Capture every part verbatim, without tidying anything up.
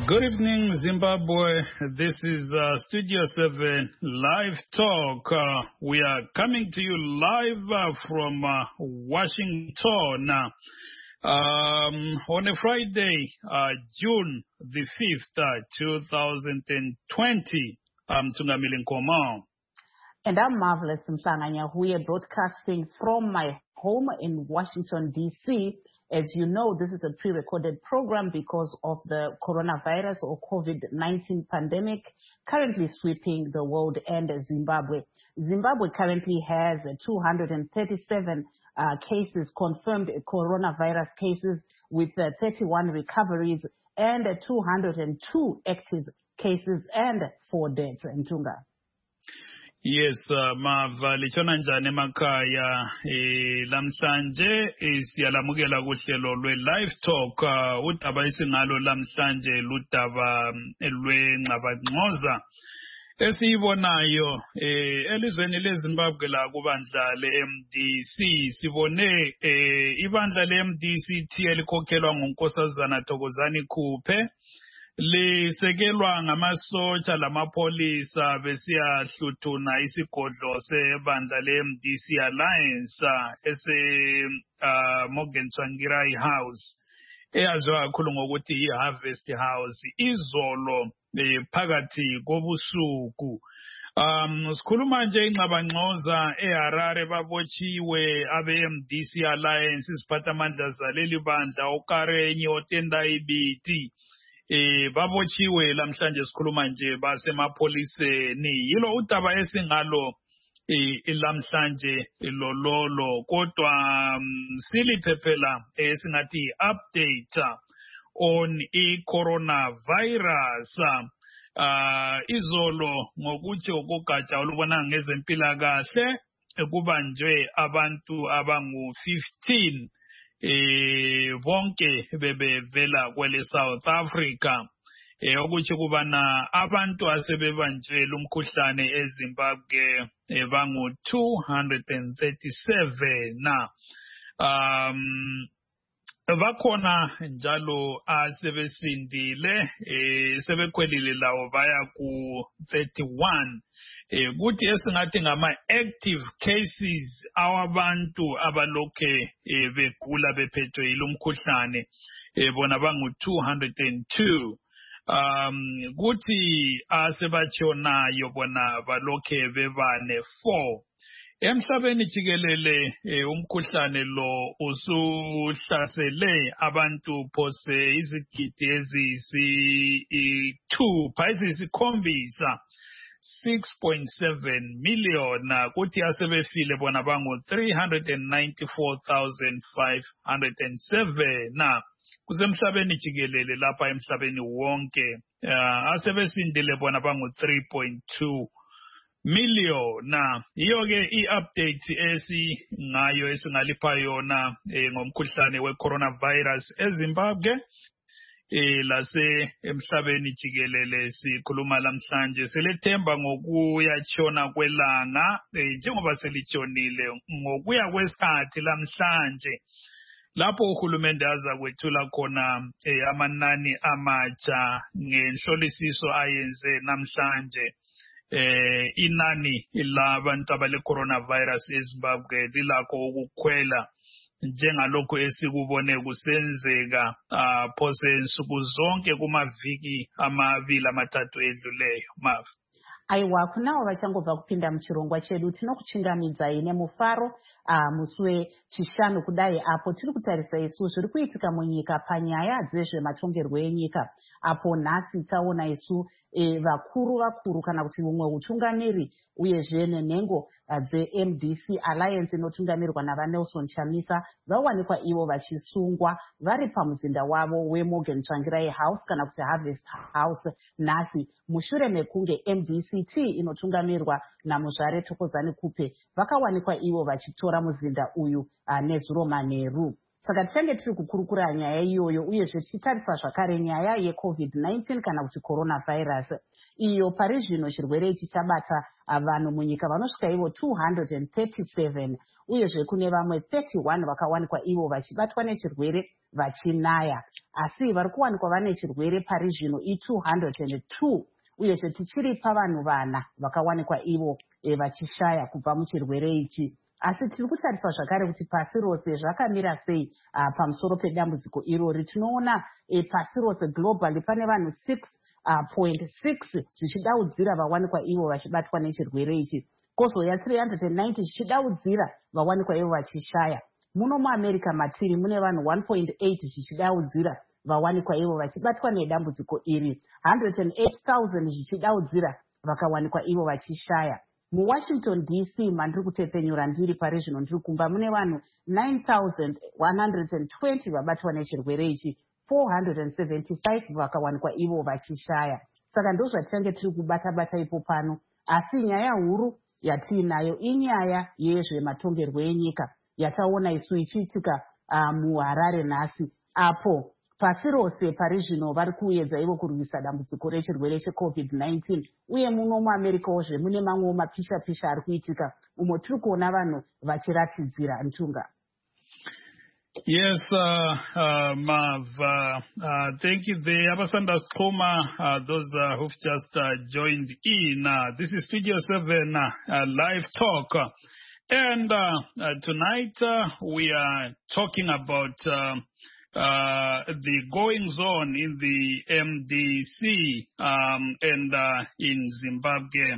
Good evening, Zimbabwe. This is uh, Studio seven Live Talk. Uh, we are coming to you live uh, from uh, Washington uh, um, on a Friday, uh, June the fifth, uh, two thousand twenty. I'm Tungamile Nkomo. And I'm Marvelous Mhlanganya. We are broadcasting from my home in Washington, D C As you know, this is a pre-recorded program because of the coronavirus or COVID nineteen pandemic currently sweeping the world and Zimbabwe. Zimbabwe currently has two hundred thirty-seven uh, cases, confirmed coronavirus cases, with uh, thirty-one recoveries and uh, two hundred two active cases and four deaths in Tunga. Yes, uh, Mava lichona njani emakhaya eh lamhlanje isiyalamukela kuhlelo lwe live talk uh, udaba isingalo lamhlanje ludaba lwengcabangcoza esiyibonayo eh elizweni leZimbabwe la kubandla le-M D C sibone eh ibandla le-M D C T elikhokhelwa nguNkosazana Thokozani Khuphe lisekelwa ngamasotsha lamapolisa besiyahluthuna isigodlo sebandla le-M D C Alliance ese uh, Morgan Tsvangirai House eyaziwa kakhulu ngokuthi i-Harvest House izolo phakathi kobusuku. Um sikhuluma nje ingxabangxoza eHarare babotshiwe abe-M D C Alliance isiphathamandla zaleli bandla uKarenyi Otendai Biti eh babotshiwe lamhlanje sikhuluma nje basemapoliseni. Yilo udaba esingalo eh lamhlanje lololo kodwa um, siliphephela esingathi update on i-coronavirus. Uh, izolo ngokuthi okugatsha olubona ngezempilakahle kubanjwe abantu abangu fifteen eh bonke bebevela kwele South Africa eh ukuthi kubana abantu asebebanjwe lumkhuhlane eZimbabwe eh, bangu two hundred thirty-seven na um bakhona njalo asebesindile eh sebekhwelile lawo baya ku thirty-one eh kuthi esingathi ngama active cases awabantu abalokhe eh, begula bephethwe ilomkhuhlane eh bona bangu two hundred two. Um kuthi asebatshonayo bona balokhe bebane four. Emhlabeni jikelele umkhuhlane lo usuhlasele abantu phose izigidi ezisi two phayizikhombisa six point seven million kuthi asebefile bona bangu three hundred ninety-four thousand five hundred seven na kusemhlabeni jikelele lapha emhlabeni wonke uh, asebesindile bona bangu three point two million. Na iyo ke i-update esingayo esingalipha yona eh, ngomkhuhlane we-coronavirus eZimbabwe eh, lase emhlabeni jikelele sikhuluma lamhlanje. Selethemba ngokuyatshona kwelanga eh, njengoba selitshonile ngokuya kwesikhathi lamhlanje lapho uhulumende aza kwethula khona eh, amanani amatsha ngenhlolisiso ayenze namhlanje. Eh inani labantu abale coronavirus eZimbabwe lilakho ukukhwela njengalokho esikubone kusenzeka uh, phose nsuku zonke kumaviki amabili amathathu edluleyo. Mav aiwa kunawo vachangobva kupinda muchirongwa chedu tinokuchingamidzai nemufaro uh, musi wechishanu kudai apo tiri kutarisa isu zviri kuitika munyika panyaya dzezvematongerwo enyika apo nhasi taona isu e, vakuru vakuru kana kuti mumwe utungamiri uyezve nenhengo uh, dze-M D C Alliance inotungamirwa navaNelson Chamisa vawanikwa ivo vachisungwa vari pamuzinda wavo weMorgan Tsvangirai House kana kuti Harvest House nhasi mushure mekunge M D C T inotungamirwa naMuzvare Thokozani Khuphe vakawanikwa ivo vachitora muzinda uyu uh, nezuro manheru. Saka tichange tiri kukurukura nyaya iyoyo uyezve tichitarisa zvakare nyaya yeCovid nineteen kana kuti coronavirus iyo pari zvino chirwere ichi chabata vanhu munyika vanosvika ivo two hundred thirty-seven uyezve kune vamwe thirty-one vakawanikwa ivo vachibatwa nechirwere vachinaya, asi vari kuwanikwa vane chirwere pari zvino i-two hundred two, uyezve tichiri pavanhu vana vakawanikwa ivo e, vachishaya kubva muchirwere ichi. Asi tiri kutarisa zvakare kuti pasi rose zvakamira sei uh, pamusoro pedambudziko irori. Tinoona e, pasi rose globally pane vanhu six point six zvichidaudzira vawanikwa ivo vachibatwa nechirwere ichi, kozouya three hundred ninety zvichidaudzira vawanikwa ivo vachishaya. Muno muamerica matiri mune vanhu one point eight zvichidaudzira vawanikwa ivo vachibatwa nedambudziko iri, one hundred eight thousand zvichidaudzira vakawanikwa ivo vachishaya. MuWashington D C mandiri kutepfenyura ndiri pari zvino ndiri kumba mune vanhu nine thousand one hundred twenty vabatwa nechirwere ichi, four hundred seventy-five vakawanikwa ivo vachishaya. Saka ndo zvatinenge tiri kubata-bata ipo pano, asi nyaya huru yatiinayo inyaya yezvematongerwo enyika yataona isu ichiitika uh, muHarare nhasi, apo pasi rose pari zvino vari kuedza ivo kurwisa dambudziko rechirwere checovid nineteen, uye muno muamericaozve mune mamwewo mapisha-pisha ari kuitika umo tiri kuona vanhu vachiratidzira. Ntunga. Yes, uh, uh, Mav, uh, uh, thank you there. Abasanda Skoma, uh, those uh, who've just uh, joined in. Uh, this is Studio seven uh, uh, Live Talk. Uh, and uh, uh, tonight uh, we are talking about uh, uh, the goings on in the M D C um, and uh, in Zimbabwe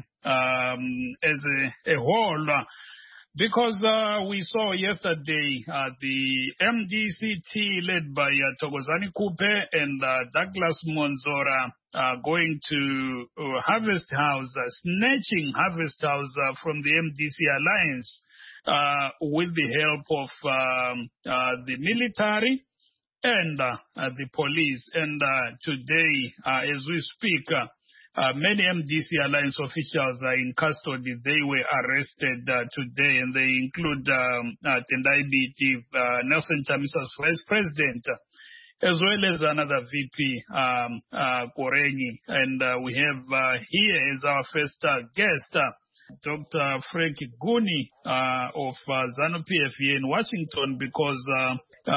um, as a, a whole. Uh, Because uh, we saw yesterday uh, the M D C T led by uh, Thokozani Kupe and uh, Douglas Monzora uh, going to uh, Harvest House, uh, snatching Harvest House uh, from the M D C Alliance uh, with the help of um, uh, the military and uh, uh, the police. And uh, today, uh, as we speak, uh, Uh, many M D C Alliance officials are in custody. They were arrested uh, today, and they include um, uh, Tendai Biti, uh, Nelson Chamisa's vice president, uh, as well as another V P, um, uh, Korenyi. And uh, we have uh, here as our first uh, guest, uh, Doctor Frank Guni uh, of uh, ZANU-P F here in Washington, because uh,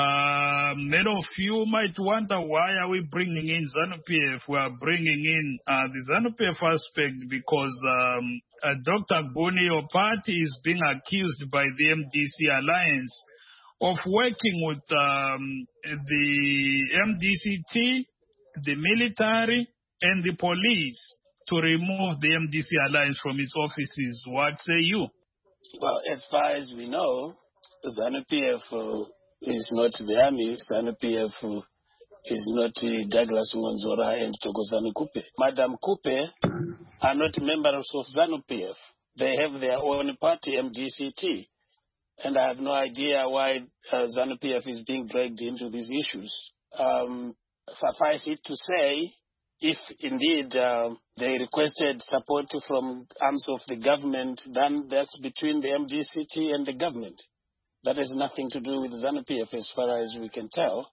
uh, many of you might wonder, why are we bringing in ZANU-P F? We are bringing in uh, the ZANU-P F aspect because um, uh, Doctor Guni, your party, is being accused by the M D C Alliance of working with um, the M D C T, the military, and the police to remove the M D C Alliance from its offices. What say you? Well, as far as we know, ZANU-P F uh, is not the army. ZANU-P F uh, is not uh, Douglas Monzora and Thokozani Kupe. Madam Kupe are not members of ZANU-P F. They have their own party, M D C T. And I have no idea why uh, ZANU-P F is being dragged into these issues. Um, suffice it to say, if indeed uh, they requested support from arms of the government, then that's between the M D C T and the government. That has nothing to do with ZANU-P F as far as we can tell.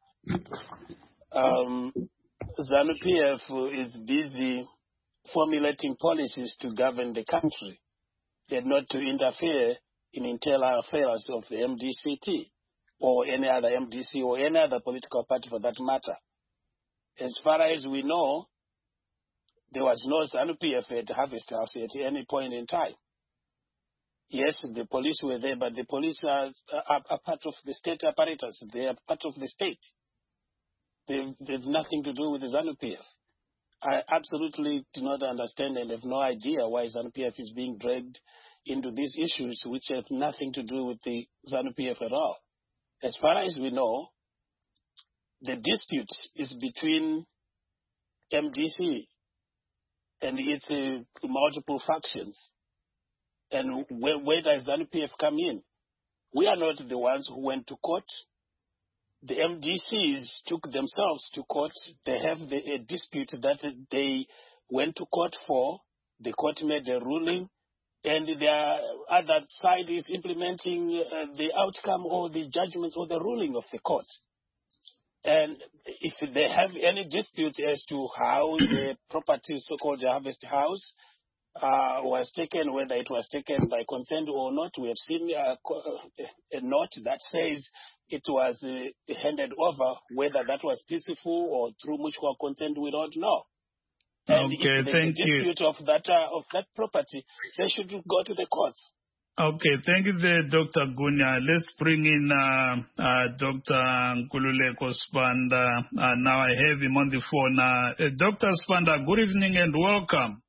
Um, ZANU-P F is busy formulating policies to govern the country and not to interfere in internal affairs of the M D C T or any other M D C or any other political party for that matter. As far as we know, there was no ZANU-P F at Harvest House at any point in time. Yes, the police were there, but the police are, are, are part of the state apparatus. They are part of the state. They've, they've nothing to do with the ZANU-P F. I absolutely do not understand and have no idea why ZANU-P F is being dragged into these issues which have nothing to do with the ZANU-P F at all. As far as we know, the dispute is between M D C and its uh, multiple factions. And where, where does ZANU-P F come in? We are not the ones who went to court. The M D Cs took themselves to court. They have the, a dispute that they went to court for. The court made a ruling, and the other side is implementing uh, the outcome or the judgments or the ruling of the court. And if they have any dispute as to how the property, so-called the Harvest House, uh, was taken, whether it was taken by consent or not. We have seen a, a note that says it was uh, handed over. Whether that was peaceful or through mutual consent, we don't know. And okay, if there's thank a dispute you. of that uh, of that property, they should go to the courts. Okay, thank you, there, Doctor Gunya. Let's bring in uh, uh, Doctor Nkululeko Spanda. Uh, now I have him on the phone. Uh, uh, Doctor Spanda, good evening and welcome.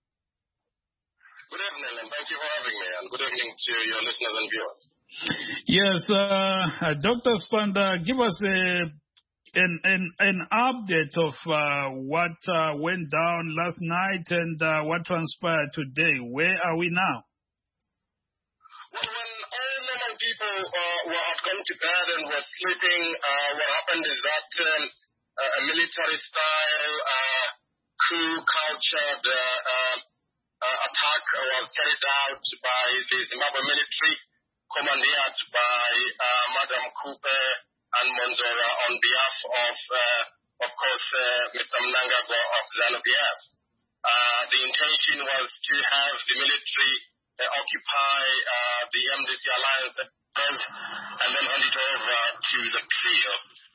Good evening, and thank you for having me, and good evening to your listeners and viewers. Yes, uh, uh, Doctor Spanda, give us a An, an, an update of uh, what uh, went down last night and uh, what transpired today. Where are we now? Well, when all normal people uh, were had gone to bed and were sleeping, uh, what happened is that um, uh, a military-style uh, coup-cultured uh, uh, uh, attack was carried out by the Zimbabwe military, commandeered by uh, Madam Kupe and Monzora on behalf of, uh, of course, uh, Mister Mnangagwa of ZANU-P F. Uh, the intention was to have the military uh, occupy uh, the M D C alliance and then hand it over to the trio.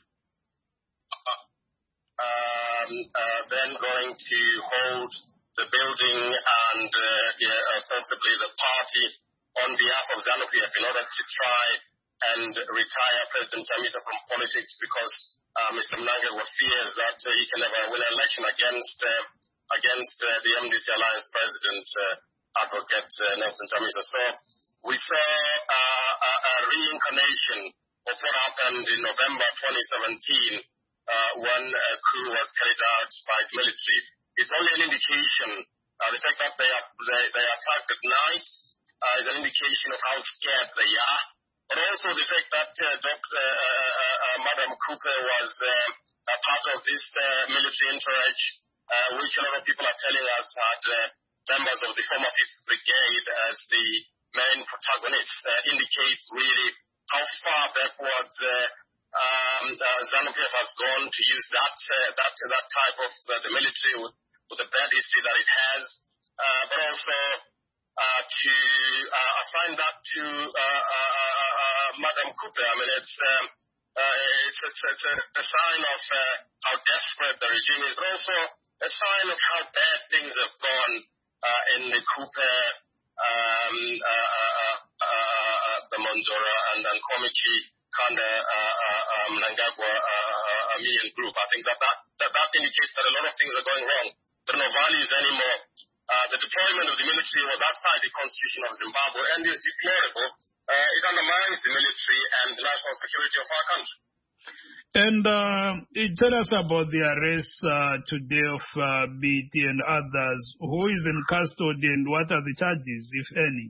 Uh, um, uh, then going to hold the building and uh, yeah, ostensibly the party on behalf of ZANU-P F in order to try and retire President Chamisa from politics because uh, Mister Mnangagwa fears that uh, he can never win an election against uh, against uh, the M D C Alliance President, uh, Advocate uh, Nelson Chamisa. So we saw uh, a, a reincarnation of what happened in November twenty seventeen uh, when a coup was carried out by the military. It's only an indication. Uh, the fact that they, are, they, they attacked at night uh, is an indication of how scared they are. But also the fact that uh, Doctor Uh, uh, uh, Madam Cooper was uh, a part of this uh, military entourage, uh, which a lot of people are telling us had uh, members of the former fifth Brigade as the main protagonists, uh, indicates really how far backwards uh, um, uh, ZANU-P F has gone to use that uh, that that type of uh, the military with, with the bad history that it has, uh, but also uh, to uh, assign that to uh, uh, uh, Madam Cooper. I mean, it's um, uh, it's, it's, it's a, a sign of uh, how desperate the regime is, but also a sign of how bad things have gone uh, in the Cooper, um, uh, uh, uh, the Monzora and, and Komichi Kanda uh, Mnangagwa uh, uh, Million Group. I think that that, that that indicates that a lot of things are going wrong. There are no values anymore. Uh, the deployment of the military was outside the constitution of Zimbabwe and is deplorable. Uh, it undermines the military and the national security of our country. And uh, tell us about the arrest uh, today of uh, B T and others. Who is in custody and what are the charges, if any?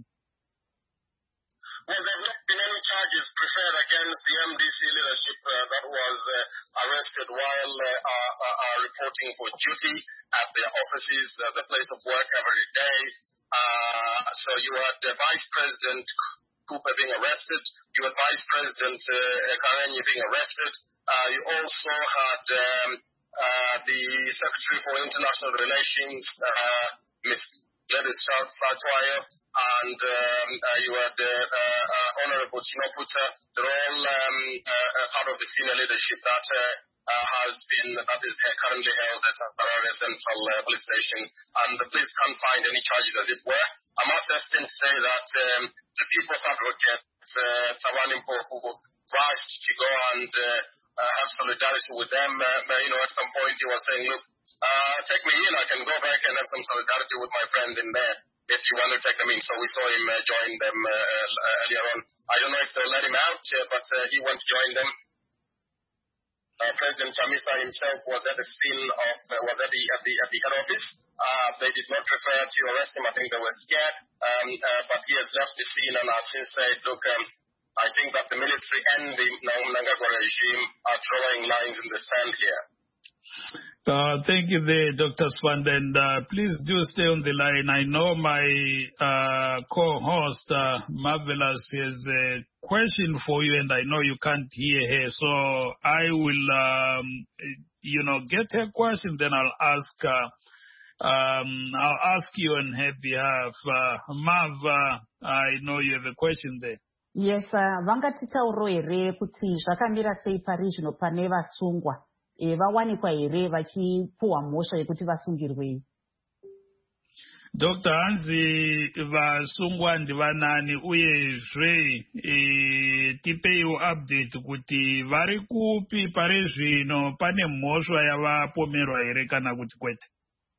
Well, there have not been any charges preferred against the M D C leadership uh, that was uh, arrested while uh, uh, uh, reporting for duty at their offices, uh, the place of work every day. Uh, so you had the Vice President Cooper being arrested. You had Vice President uh, Karenyi being arrested. Uh, you also had um, uh, the Secretary for International Relations, uh, Miz Gladys Sartwayo, and um, uh, you had uh, uh, Honorable Chinoputa. They're all um, uh, part of the senior leadership that uh, uh, has been, that is currently held at Harare Central uh, Police Station, and the police can't find any charges as it were. I must just say that um, the People's Advocate, uh, Tawani Mpofu, rushed to go and uh, uh, have solidarity with them. Uh, you know, at some point he was saying, look, Uh, take me in, I can go back and have some solidarity with my friend in there if you want to take them in. So we saw him uh, join them uh, uh, earlier on. I don't know if they'll let him out, uh, but uh, he went to join them. Uh, President Chamisa himself was at the scene of, uh, was at the, at the, at the head office. Uh, they did not prefer to arrest him. I think they were scared. Um, uh, but he has left the scene and has since said, look, um, I think that the military and the Mnangagwa regime are drawing lines in the sand here. Uh, thank you there, Doctor Spanda, and uh, please do stay on the line. I know my uh, co-host, uh, Marvelous, has a question for you, and I know you can't hear her, so I will, um, you know, get her question, then I'll ask uh, Um, I'll ask you on her behalf. Uh, Mav, uh, I know you have a question there. Yes, uh, vangatitauro here kuti zvakamira sei pari zvino pane vasungwa e, vawanikwa here vachipuwa mhosva yekuti vasungirwei? Doctor Hanzi, vasungwa ndivanani uyezve e, tipeiwo update kuti vari kupi pari zvino, pane mhosva yavapomerwa here kana kuti kwete?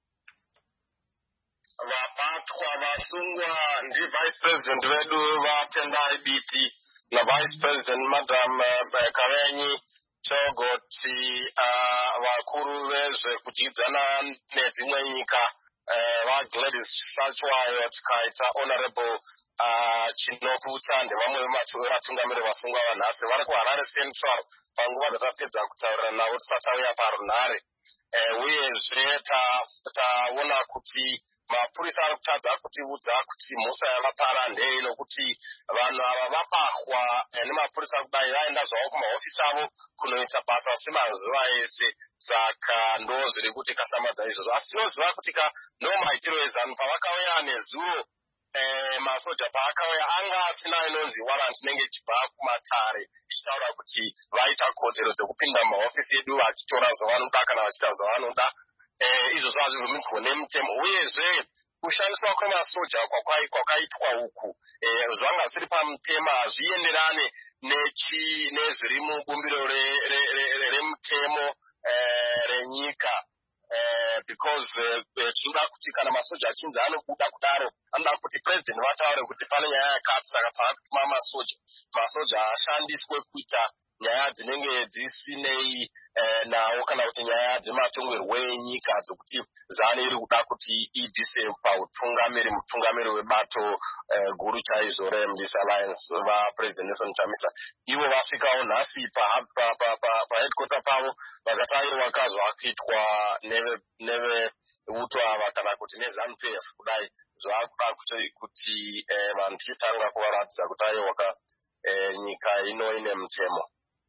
Vabatwa vasungwa ndi-Vice President vedu vatendai biti na-Vice President Madam uh, Karenyi Chogoti, uh, vakuru vezvekudyidzana nedzimwe nyika uh, vaGladys Shachwayo tikaita Honorable uh, Chinoputsa ndevamwe vematungamiri vasungwa vanhasi vari kuHarare Central panguva dzatapedza kutaurira navo tisati auya parunhare. Uyezve taona kuti mapurisa ari kutadza kutiudza kuti mhosva yavapara ndei nokuti vanhu ava vabahwa nemapurisa kudai vaenda zvavo kumahofisi avo kunoita basa semazuva ese. Saka ndo zviri kuti kasamadza izvozvo, asi tinoziva kuti ka ndo maitiro ezanu pavakauya nezuro masoja paakauya anga asina inonzi warrant inenge ichibva kumatare ichitaura kuti vaita kodzero dzekupinda mumahofisi edu vachitora zvavanoda kana vachiita zvavanoda. Izvozvo hazvibvumidzwe nemutemo. Uyezve kushandiswa kwemasoja kwakaitwa uku zvanga zviri pamutemo hazvienderane nezviri mubumbiro remutemo renyika. Uh, because tinoda uh, kuti kana masoja achinzi anobuda kudaro anoda kuti president vataure kuti pane nyaya yakati, saka taakutuma masoja masoja ashandiswe kuita nyaya dzinenge dzisinei uh, nawo kana kuti nyaya dzematongerwo enyika dzokuti zanu iri kuda kuti ibvise pautungamiri mutungamiri webato uh, guru chaizvo reMDC Alliance vapresident Nelson Chamisa. Ivo vasvikawo nhasi paheadquarter pavo vakataurwa kazvakuitwa neve uto ava kana kuti neZANU-P F kudai zvaakuda kuti kuti vanhu tichitanga kuvaratidza kuti aiwaka nyika ino ine mutemo.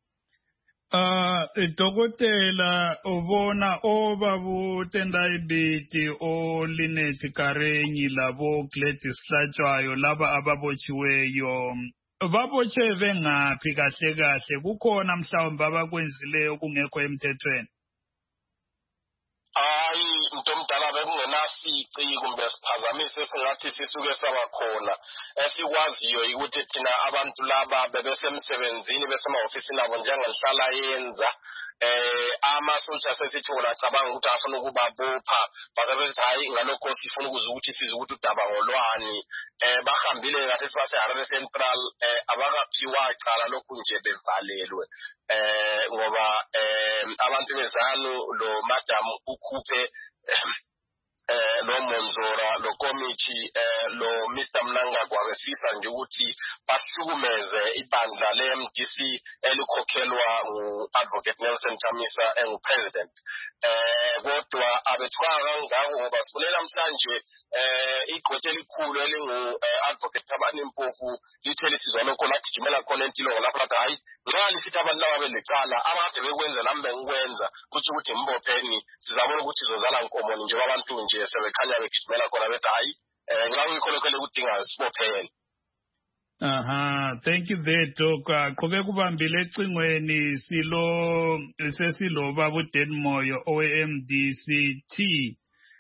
Uh, Dokotela ubona obabutendai biti o Linet Karenyi labo Gladys Shachwayo laba ababotshiweyo babotshe ngaphi kahle kahle, kukhona mhlawumbe abakwenzileyo kungekho emthethweni? Hayi mntomdala bekungenasici kumbe siphazamise singathi sisuke sabakhona. Esikwaziyo ukuthi thina abantu laba bebesemsebenzini besemahofisini abo njengenhlala yenza eh amasoja sesithona cabanga ukuthi afuna ukubabopha basebethi hayi ngalokho sifuna ukuza ukuthi size ukuthi udaba ngolwani. Eh bahambile ngathi sibaseHarare Central eh abakaphiwa icala lokhu nje bevalelwe eh ngoba eh abantu bezanu lo Madam Kupe eh lo Monzora lo Komichi eh lo Mister Mnangagwa befisa nje ukuthi basukumeze ibandla leM D C elikhokhelwa uAdvocate Nelson Chamisa engupresident. Eh kodwa abethwaka ngako ngoba sifunela namhlanje eh igqwethe elikhulu elingu Advocate Thabani Mpofu lithe lisizwa lokho lagijimela khona entilo lapha lapha hayi nxa lisithi abantu laba belecala abade bekwenza lambe ngikwenza kuthi ukuthi imbopheni sizabona ukuthi izozala inkomoni nje abantu nje sebekhanya begijimela khona bethi hayi nxa uyikholekele ukudinga sibophele. Aha, thank you there Doc. Qhubeka ubambile ecingweni silo sesilo baba uDenmoyo oweM D C T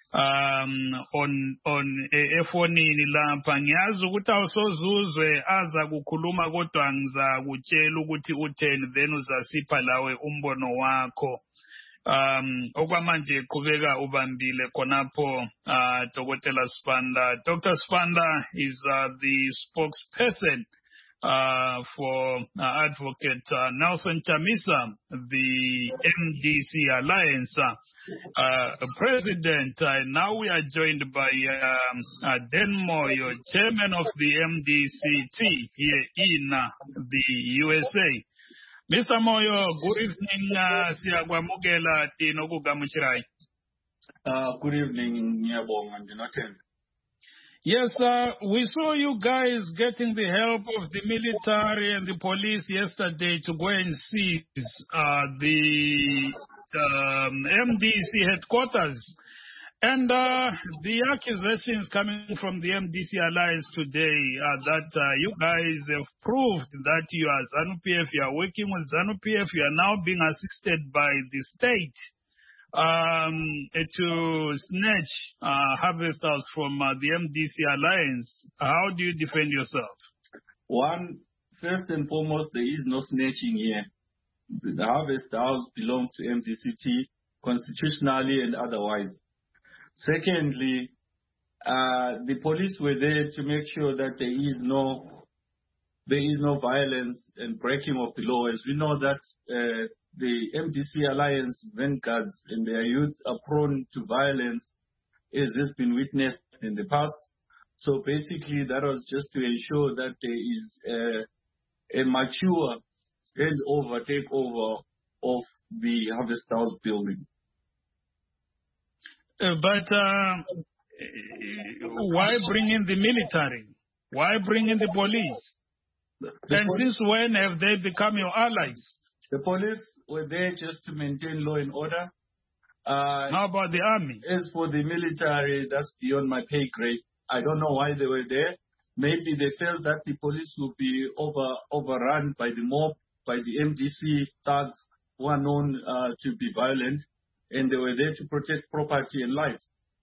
um on on efonini lapha. Ngiyazi ukuthi awusozuzwe aza kukhuluma kodwa ngizakutshela ukuthi utheni then uzasipha lawe umbono wakho. Um okwamanje qhubeka ubambile khonapho uh Dokotela Sibanda. Doctor Sibanda is uh, the spokesperson uh for uh, Advocate uh, Nelson Chamisa, the M D C Alliance uh, uh president. Uh, now we are joined by um, uh, Denmoyo, chairman of the M D C T here in uh, the U S A. Mister Moyo, good evening. Uh, Siyakwamukela tino kugamuchirai. Uh, good evening, Nyabong and Jonathan. Yes, uh, we saw you guys getting the help of the military and the police yesterday to go and seize uh, the um, M D C headquarters. And uh, the accusations coming from the M D C Alliance today are that uh, you guys have proved that you are ZANU P F, you are working with ZANU P F, you are now being assisted by the state um, to snatch uh, harvesters from uh, the M D C Alliance. How do you defend yourself? One, first and foremost, there is no snatching here. The harvest house belongs to M D C T constitutionally and otherwise. Secondly, uh, the police were there to make sure that there is no there is no violence and breaking of the law. As we know that uh, the M D C Alliance vanguards and their youth are prone to violence, as has been witnessed in the past. So basically, that was just to ensure that there is uh, a mature handover, takeover of the Harvest House building. Uh, but uh, why bring in the military? Why bring in the police? The and poli- since when have they become your allies? The police were there just to maintain law and order. Uh, How about the army? As for the military, that's beyond my pay grade. I don't know why they were there. Maybe they felt that the police would be over overrun by the mob, by the M D C thugs who are known uh, to be violent, and they were there to protect property and life.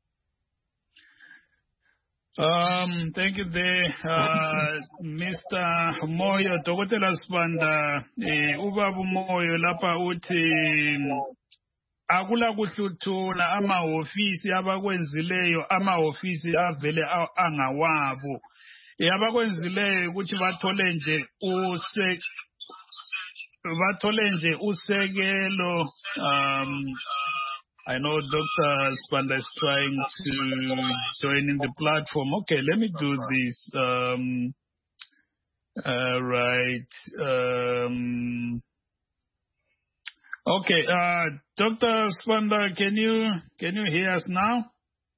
Um, thank you there, uh, Mister Moyo, Dokotela Sibanda, eh, Ubaba Moyo, lapha uthi, akula kuhluthula amahofisi abakwenzileyo amahofisi avele angawabo. Eh, abakwenzileyo ukuthi bathole nje use, bathole nje usekelo, um, I know Doctor Sibanda is trying to join in the platform. Okay, let me do this. Um, uh, right. Um, okay, uh, Doctor Sibanda, can you can you hear us now?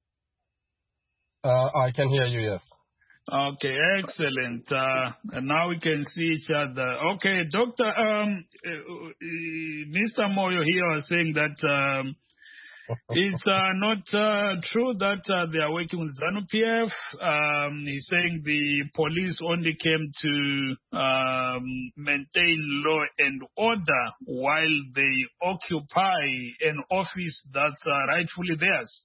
Uh, I can hear you, yes. Okay, excellent. Uh, and now we can see each other. Okay, Doctor, um, uh, uh, Mister Moyo here was saying that um, it's uh, not uh, true that uh, they are working with ZANU P F. Um, he's saying the police only came to um, maintain law and order while they occupy an office that's uh, rightfully theirs.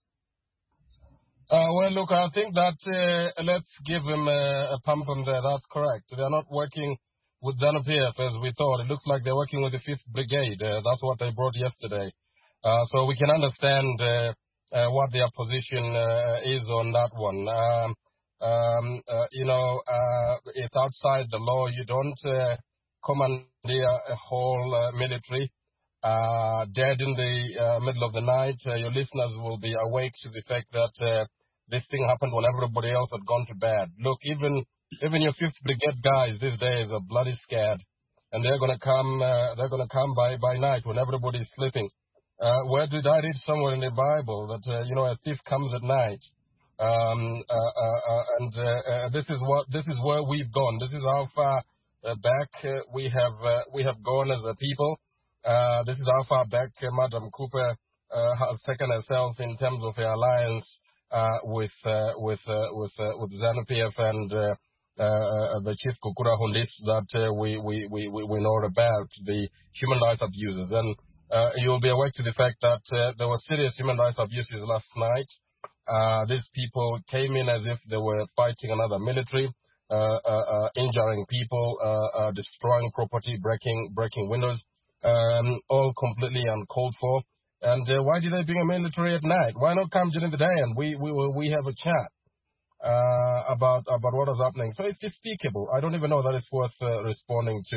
Uh, well, look, I think that uh, let's give him a, a pump on there. That's correct. They're not working with ZANU P F as we thought. It looks like they're working with the fifth Brigade. Uh, that's what they brought yesterday. Uh, so we can understand uh, uh, what their position uh, is on that one. Um, um, uh, you know, uh, it's outside the law. You don't uh, commandeer a whole uh, military uh, dead in the uh, middle of the night. Uh, your listeners will be awake to the fact that uh, this thing happened when everybody else had gone to bed. Look, even even your fifth Brigade guys these days are bloody scared, and they're gonna come. Uh, they're gonna come by by night when everybody's sleeping. Uh, where did I read somewhere in the Bible that, uh, you know, a thief comes at night? Um, uh, uh, uh, and uh, uh, this is what this is where we've gone. This is how far uh, back uh, we have uh, we have gone as a people. Uh, this is how far back uh, Madam Cooper uh, has taken herself in terms of her alliance uh, with uh, with uh, with uh, with ZANU P F and uh, uh, the Chief Kukura Hundis that uh, we, we we we know about, the human rights abuses. And Uh, you'll be awake to the fact that uh, there were serious human rights abuses last night. Uh, these people came in as if they were fighting another military, uh, uh, uh, injuring people, uh, uh, destroying property, breaking breaking windows, um, all completely uncalled for. And uh, why did they bring a military at night? Why not come during the day and we we we have a chat uh, about about what is happening? So it's despicable. I don't even know that it's worth uh, responding to.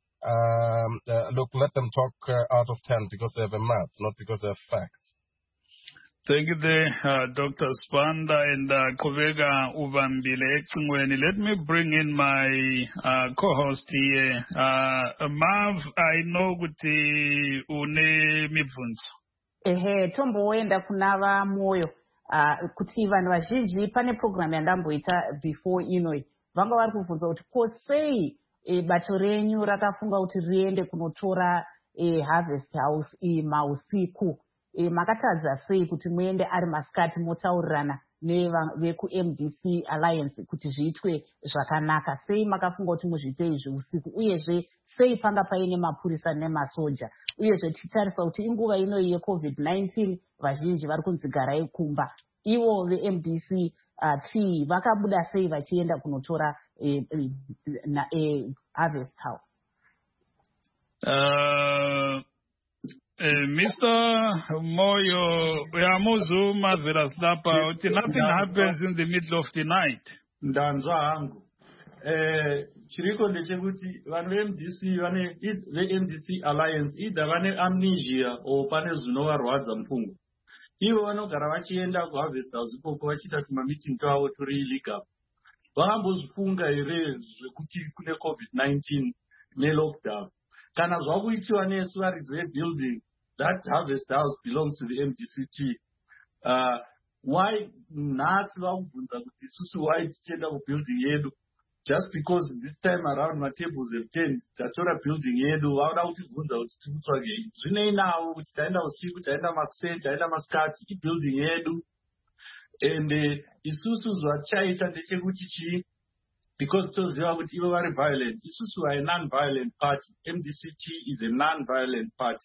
Um, uh, look, let them talk uh, out of ten because they have a math, not because they have facts. Thank you there, uh, Doctor Sibanda and uh, Kovega Uvambile Exingweni. Let me bring in my uh, co-host here. Uh, Mav, I know kuti une mibvunzo. Ehe, tomboenda kunava moyo. Uh, kuti vanhu vazhinji pane program yandamboita before inoi. Vanga vari kubvunza kuti ko sei E, bato renyu rakafunga kuti riende kunotora e, harvest house iyi mausiku. e, makatadza sei kuti muende ari masikati motaurirana neveku-M D C Alliance kuti zviitwe zvakanaka? Sei makafunga kuti muzviite izvi usiku? Uyezve sei panga paine mapurisa nemasoja? Uyezve tichitarisa kuti inguva inoyi yecovid nineteen vazhinji vari kunzi garai kumba. Ivo ve-M D C uh, T vakabuda sei vachienda kunotora eh, eh, eh, Harvest House? Uh, uh, Mister Moyo, uyamuzuma vela slapa uthi nothing happens in the middle of the night. Ndanzwa hangu. Eh, chiriko ndechekuti vanhu ve-M D C vane ve-M D C Alliance either vane amnesia or pane zvinovarwadza mupfungwa. Ivo vanogara vachienda kuHarvest House ikoko vachiita tumameeting twavo turi illegal. Vakambozvifunga here zvekuti kune covid nineteen nelockdown. Kana zvakuitiwa nesu varidzi vebuilding, that Harvest House belongs to the M D C T. Uh, why nhasi vakubvunza kuti isusu why tichienda kubuilding yedu? Just because this time around matables have turned, tatora building yedu, vauda kutibvunza kuti tikutsvagei. Zvinei navo kuti taenda usiku, taenda makuseni, taenda masikati, i-building yedu. And uh, isusu zvachaita ndechekuti chii? Because toziva kuti ivo vari violent. Isusu are a non-violent party. M D C T is a non-violent party.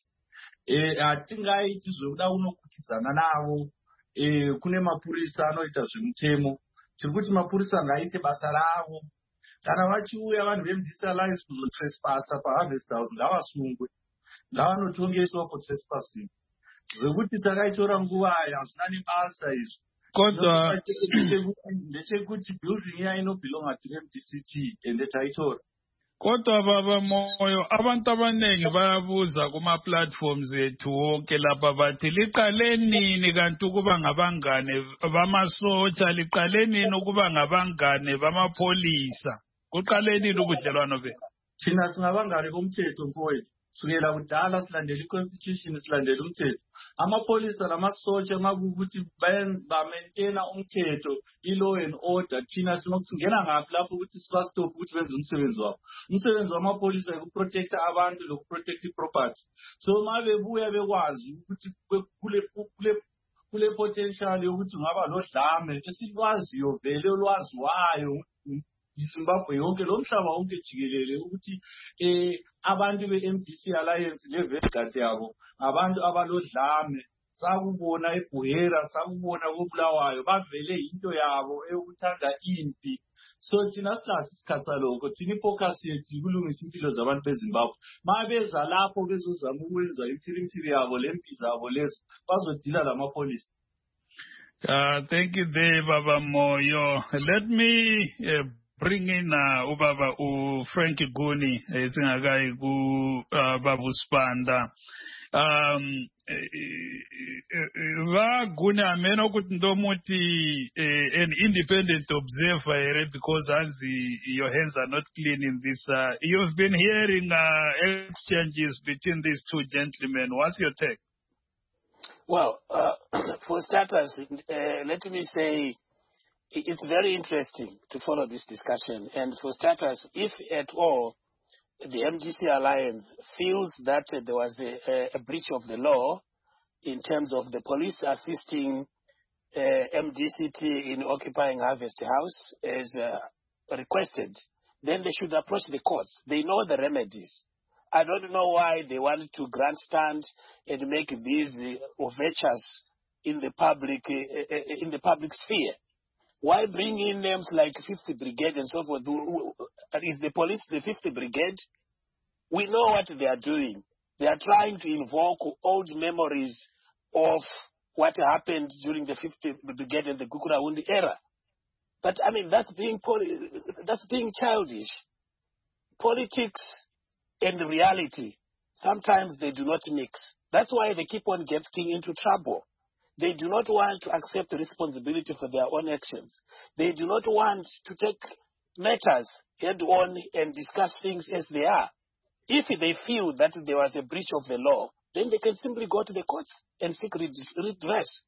Hatingaiti zvokuda kunokutidzana navo. Kune mapurisa anoita zvemutemo. Tiri kuti mapurisa ngaite basa ravo. Kana vachiuya vanhu ve-M D C Alliance kuzotresipasa paHarvest House ngavasungwe. Ngavanotongeswa for trespassing. Zvekuti takaitora nguva hazvina nebasa izvi. Kodwa ndechekuti building iya inobelonga to M D C T ende taitora. Kodwa baba Moyo, abantu abaningi bayabuza kuma-platforms ethu wonke lapha bathi liqale nini kanti ukuba ngabangane bamasotsha, liqale nini ukuba ngabangane bamapholisa? Kuqale nini ubudlelwano benu? Thina singabangane bomthetho mfowethu. Sukela kudala silandela i-constitution, silandela umthetho. Amapholisa namasotsha makukuthi ba-maintaina umthetho, i-law and order. Thina singena ngaphi lapho ukuthi sibastop ukuthi benze umsebenzi wabo. Umsebenzi wamapholisa ukuprotecta abantu lokuprotecta i-property. So ma bebuya bekwazi ukuthi kule kule kule potential yokuthi ungaba lodlame esilwaziyo vele olwaziwayo iZimbabwe yonke lo mhlaba wonke jikelele ukuthi eh abantu be-M D C Alliance le-Vanguard yabo abantu abalodlame sakubona eBuhera sakubona koBulawayo bavele into yabo eyokuthanda impi. So thina silasi isikhatha lokho, thina ifocus yethu ikulungisa impilo zabantu beZimbabwe. Ma beza lapho bezozama ukwenza imphirimpiri yabo lempi zabo lezo bazodila lamapholisa. Uh, thank you there, Baba Moyo. Let me uh, bring in uh, ubaba u Frank Guni esingakai ku uh, Babu Spanda. Um va Guni amena ukuthi ndomuthi an independent observer because anzi your hands are not clean in this. Uh, you've been hearing uh, exchanges between these two gentlemen. What's your take? Well, uh, for starters, uh, let me say it's very interesting to follow this discussion. And for starters, if at all the M D C Alliance feels that uh, there was a, a breach of the law in terms of the police assisting uh, M D C T in occupying Harvest House as uh, requested, then they should approach the courts. They know the remedies. I don't know why they wanted to grandstand and make these uh, overtures in the public uh, in the public sphere. Why bring in names like fifth Brigade and so forth? Is the police the fifth Brigade? We know what they are doing. They are trying to invoke old memories of what happened during the fifth Brigade and the Gukuraundi era. But I mean, that's being that's being childish. Politics and reality, sometimes they do not mix. That's why they keep on getting into trouble. They do not want to accept responsibility for their own actions. They do not want to take matters head on and discuss things as they are. If they feel that there was a breach of the law, then they can simply go to the courts and seek redress.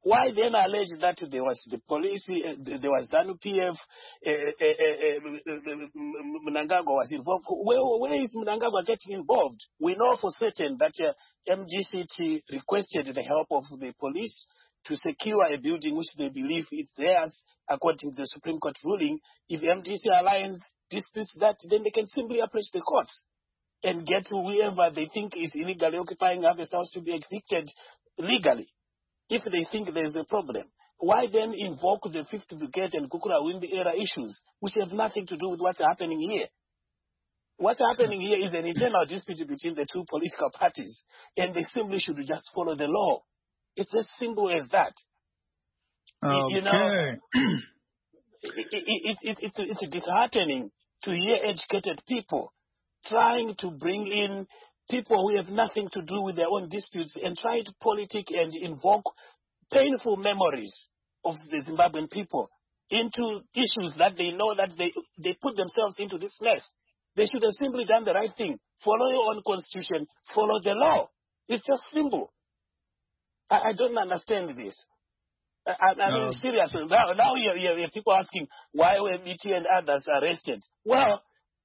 Why then allege that there was the police, uh, there was ZANU P F, uh, uh, uh, uh, Mnangagwa was involved? Where, where is Mnangagwa getting involved? We know for certain that uh, M G C T requested the help of the police to secure a building which they believe is theirs according to the Supreme Court ruling. If M G C Alliance disputes that, then they can simply approach the courts and get whoever they think is illegally occupying Harvest House to be evicted legally. If they think there's a problem, why then invoke the fifth Brigade and Gukura Wimbi era issues, which have nothing to do with what's happening here? What's happening here is an internal dispute between the two political parties, and they simply should just follow the law. It's as simple as that. Okay. You know, it, it, it, it, it's, it's disheartening to hear educated people trying to bring in people who have nothing to do with their own disputes and try to politic and invoke painful memories of the Zimbabwean people into issues that they know that they, they put themselves into this mess. They should have simply done the right thing. Follow your own constitution. Follow the law. It's just simple. I, I don't understand this. I, I mean, No. seriously. Now, now you have people asking, why were B T and others arrested? Well,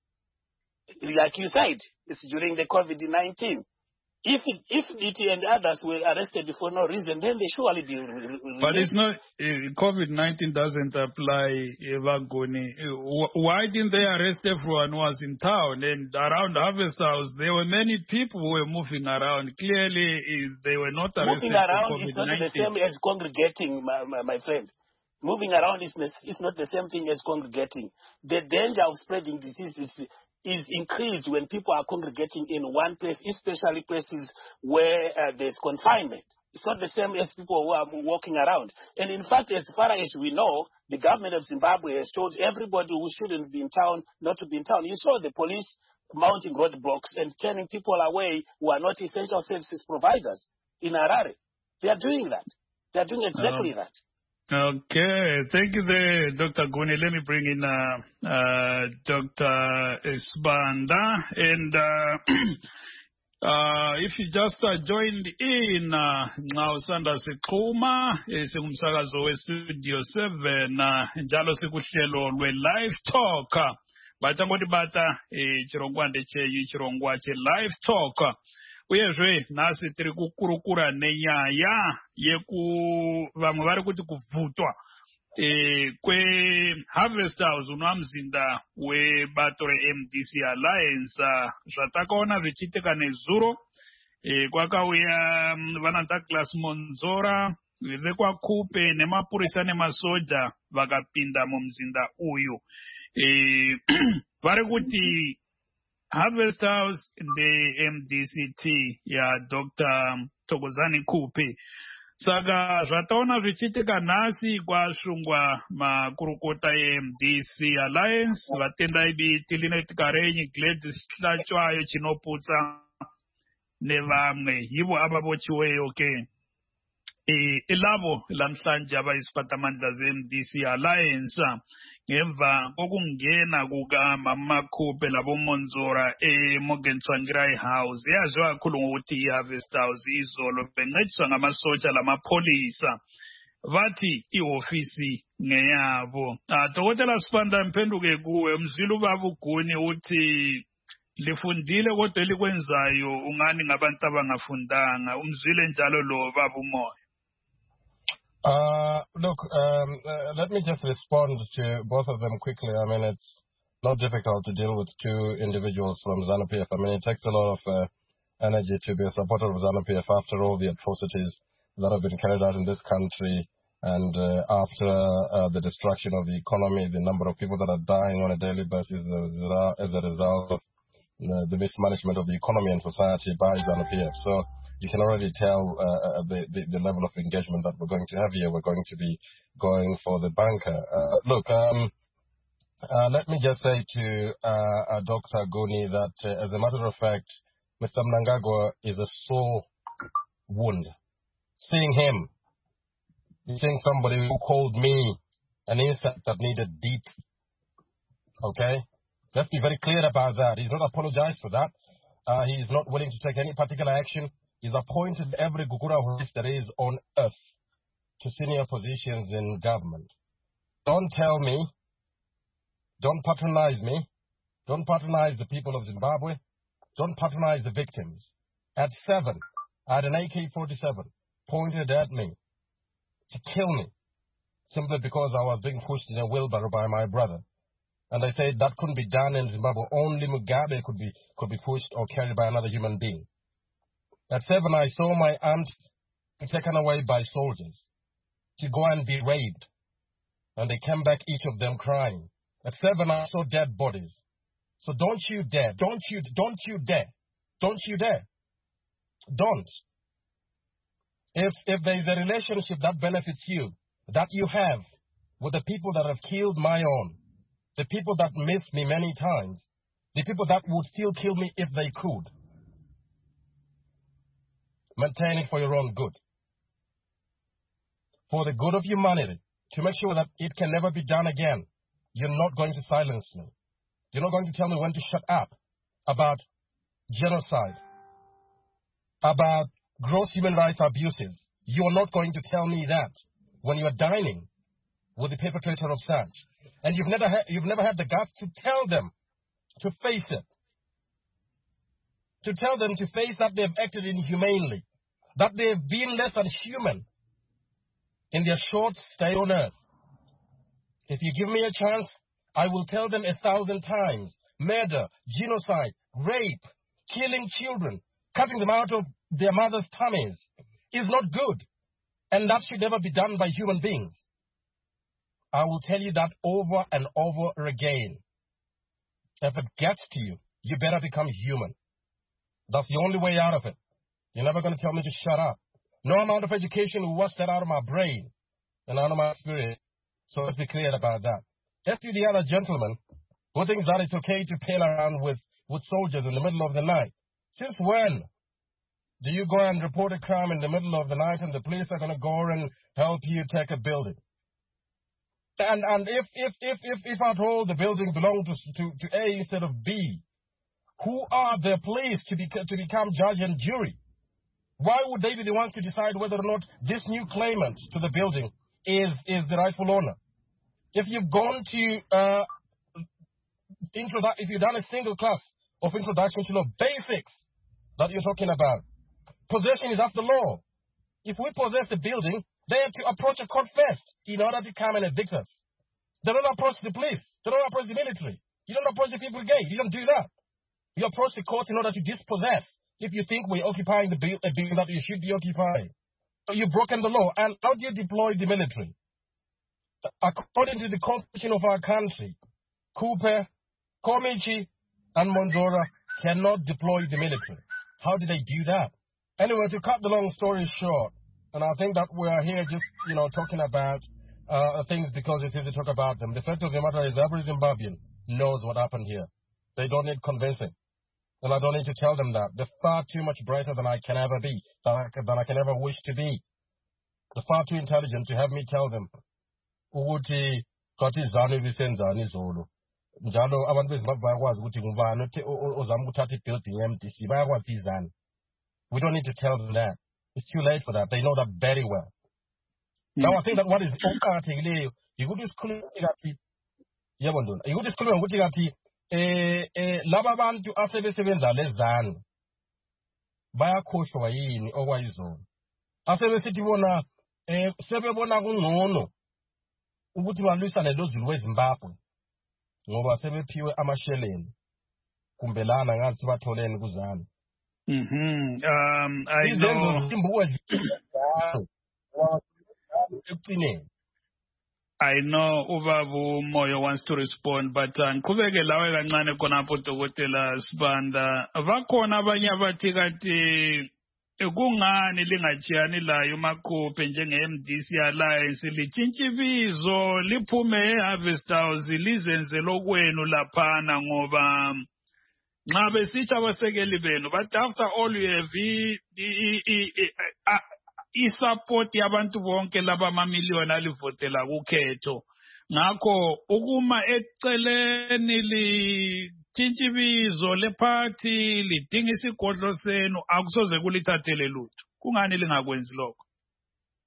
like you said, it's during the COVID nineteen. If if D T and others were arrested for no reason, then they surely be. Re- re- But it's not, uh, COVID nineteen doesn't apply, Evangoni. Uh, why didn't they arrest everyone who was in town? And around Harvest House, there were many people who were moving around. Clearly, uh, they were not arrested Moving around for is COVID not the nineteen. same as congregating, my, my, my friend. Moving around is, is not the same thing as congregating. The danger of spreading disease is, is increased when people are congregating in one place, especially places where uh, there's confinement. It's not the same as people who are walking around. And in fact, as far as we know, the government of Zimbabwe has told everybody who shouldn't be in town not to be in town. You saw the police mounting roadblocks and turning people away who are not essential services providers in Harare. They are doing that. They are doing exactly um. that. Okay, thank you there, Doctor Guni. Let me bring in uh, uh, Doctor Sibanda. And uh, uh, if you just uh, joined in, now Sanda Sekuma, Singumsakazo we Studio seven, njalo sikuhlelo lwe live talk. Bachangoti bata chirongwande cheyu chirongwa che live talk. Uyezve nasi tiri kukurukura nenyaya yeku vamwe vari kuti kuvhutwa e, kwe Harvest House unowa mzinda webato re-M D C Alliance. Zvatakaona zvichiitika nezuro e, kwakauya vana Douglas Monzora vekwaKupe nemapurisa nemasoja vakapinda mumzinda uyu e, vari kuti Harvest House the M D C T ya Doctor Thokozani Kupe. Saka zvataona zvichiitika nhasi kwasungwa makurukota e-M D C Alliance vatendai biti linoitika renyi Gladys Hlachwayo chinoputsa nevamwe ivo ava vochiweyo ke e, ilavo lamhlanje abayisiphatamandla ze-M D C Alliance ngemva kokungena kukamama Kupe laboMonzora eMorgan Tsvangirai House. Yaziwa kakhulu ngokuthi i-Harvest House izolo bencediswa ngamasotsha lamapholisa vathi ihofisi ngeyabo. Ah, Dokotela Sibanda, mphenduke kuwe. Mzwile ubaba uGuni uthi lifundile kodwa elikwenzayo ungani ngabantu abangafundanga. Umzwile njalo lo baba uMoya. Uh, look, um, uh, let me just respond to both of them quickly. I mean, it's not difficult to deal with two individuals from ZANU P F. I mean, it takes a lot of uh, energy to be a supporter of ZANU P F after all the atrocities that have been carried out in this country and uh, after uh, the destruction of the economy, the number of people that are dying on a daily basis as a result of uh, the mismanagement of the economy and society by ZANU P F. So you can already tell uh, the, the, the level of engagement that we're going to have here. We're going to be going for the banker. Uh, look, um, uh, let me just say to uh, uh, Doctor Guni that, uh, as a matter of fact, Mister Mnangagwa is a sore wound. Seeing him, seeing somebody who called me an insect that needed deep. Okay? Let's be very clear about that. He's not apologized for that. Uh, he is not willing to take any particular action. He's appointed every Gukura who there is on earth. to senior positions in government. Don't tell me, don't patronize me, don't patronize the people of Zimbabwe, don't patronize the victims. At seven, I had an A K forty-seven pointed at me to kill me, simply because I was being pushed in a wheelbarrow by my brother. And I said that couldn't be done in Zimbabwe. Only Mugabe could be, could be pushed or carried by another human being. At seven, I saw my aunt taken away by soldiers to go and be raped. And they came back, each of them crying. At seven, I saw dead bodies. So don't you dare, don't you, don't you dare, don't you dare, don't. If, if there is a relationship that benefits you, that you have with the people that have killed my own, the people that miss me many times, the people that would still kill me if they could, maintain it for your own good, for the good of humanity, to make sure that it can never be done again. You're not going to silence me. You're not going to tell me when to shut up about genocide, about gross human rights abuses. You're not going to tell me that when you're dining with the perpetrator of such. And you've never, ha- you've never had the guts to tell them to face it. To tell them to face that they've acted inhumanely, that they've been less than human in their short stay on earth. If you give me a chance, I will tell them a thousand times: murder, genocide, rape, killing children, cutting them out of their mother's tummies is not good. And that should never be done by human beings. I will tell you that over and over again. If it gets to you, you better become human. That's the only way out of it. You're never going to tell me to shut up. No amount of education will wash that out of my brain and out of my spirit. So let's be clear about that. As to the other gentleman who thinks that it's okay to pale around with, with soldiers in the middle of the night. Since when do you go and report a crime in the middle of the night and the police are going to go and help you take a building? And and if if if if, if at all the building belonged to, to to A instead of B, who are the police to be to become judge and jury? Why would they be the ones to decide whether or not this new claimant to the building is is the rightful owner? If you've gone to uh, introdu- if you've done a single class of introduction to law basics that you're talking about, possession is after law. If we possess the building, they have to approach a court first in order to come and evict us. They don't approach the police. They don't approach the military. You don't approach the Fifth Brigade. You don't do that. You approach the courts in order to dispossess if you think we're occupying the building that you should be occupying. So you've broken the law. And how do you deploy the military? According to the constitution of our country, Cooper, Komichi, and Monzora cannot deploy the military. How do they do that? Anyway, to cut the long story short, and I think that we are here just, you know, talking about uh, things because it's easy to talk about them. The fact of the matter is every Zimbabwean knows what happened here. They don't need convincing. And I don't need to tell them that. They're far too much brighter than I can ever be, than I, than I can ever wish to be. They're far too intelligent to have me tell them, ukuthi kathi izani bisenzani izolo. Njalo abantu beZimbabwe bayakwazi ukuthi ngubani ozama ukuthatha ibuilding ye-M D C bayakwazi izani. We don't need to tell them that. It's too late for that. They know that very well. Mm. Now I think that what is okuqakathekileyo yikuthi isikhulume kathi yebo nduna yikuthi isikhulume ngokuthi kathi eh eh laba bantu asebesebenza lezani bayakhohlwa yini okwayizona. Asebesithi bona eh sebebona kungcono ukuthi balwisane lozulu weZimbabwe ngoba sebephiwe amasheleni kumbelana ngathi batholeni kuzani. Mhm. Um I know I know Ubabu Moyo wants to respond, but ngikubeke lawe kancane khonapho Dokotela Sibanda. Bakhona abanye abathi kati kungani lingajiyani layo Makupe njenge-M D C Alliance litshintshe ibizo liphume eHarvest House lizenze lokwenu laphana ngoba nxa besithi abasekeli benu but after all you have i-support yabantu bonke laba amamiliyoni alivotela kukhetho ngakho ukuma eceleni litshintshe ibizo lephathi lidinga isigodlo senu akusoze kulithathele lutho kungani lingakwenzi lokho?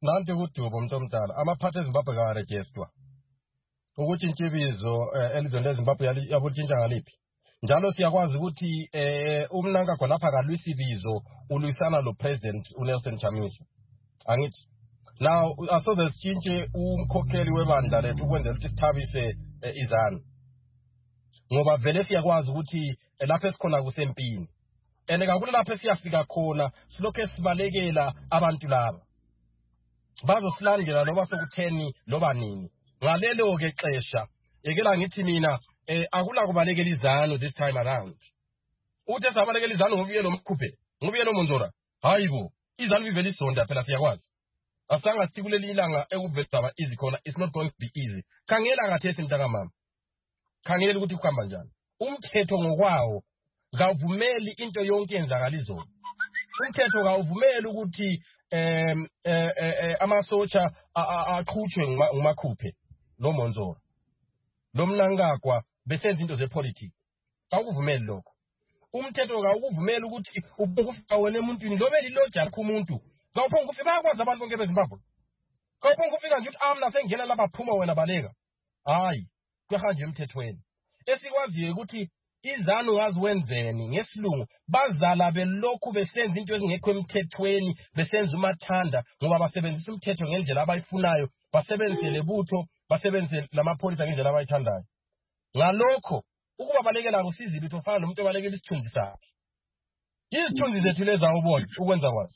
nanti kudubo mntomdala amaphathi eZimbabwe kawarejistwa ukuthi intshibizo elizweni leZimbabwe yabutshintsha ngaliphi njalo siyakwazi ukuthi eh umnankagwa lapha kalwisa ibizo ulwisana lo president uNelson Chamisa angithi now asoze sitshintshe umkhokheli webandla lethu ukwenzela ukuthi sithabise izanu ngoba vele siyakwazi ukuthi lapha esikhona kusempini ene kakhulu lapha siyafika khona silokho sibalekela abantu laba bazosilandela loba sokutheni loba nini ngalelo ke xesha ekela ngithi mina eh akula kubalekela izanu this time around uthe sabalekela izanu ngobuyelo omkhuphe ngobuyelo monzora hayibo izanu ivele isonda phela siyakwazi asanga sikulela ilanga ekuvela easy khona it's not going to be easy khangela ngathi simntaka mama khangela ukuthi kuhamba njani umthetho ngokwawo kawuvumeli into yonke yenzakala izolo umthetho kawuvumeli ukuthi em eh amasotsha aqhutshwe ngumakhuphe lo monzoro lo mnankagwa besenza into zepolitics awuvumeli lokho umthetho kawuvumeli ukuthi ukufika wena emuntwini lobeli loja lakho umuntu kawuphonga ukufika bayakwazi abantu bonke beZimbabwe kawuphonga ukufika nje ukuthi amna sengena lapha phuma wena baleka hayi kuyahanje emthethweni esikwaziyo ukuthi izanu waziwenzeni ngesilungu bazala belokhu besenza into ezingekho emthethweni besenza umathanda ngoba basebenzisa umthetho ngendlela abayifunayo basebenzise lebutho basebenzise lamapholisa ngendlela abayithandayo ngalokho ukuba balekela kusiza litho fana nomuntu obalekela isithunzi sakhe izithunzi zethu leza ubona ukwenza kwazi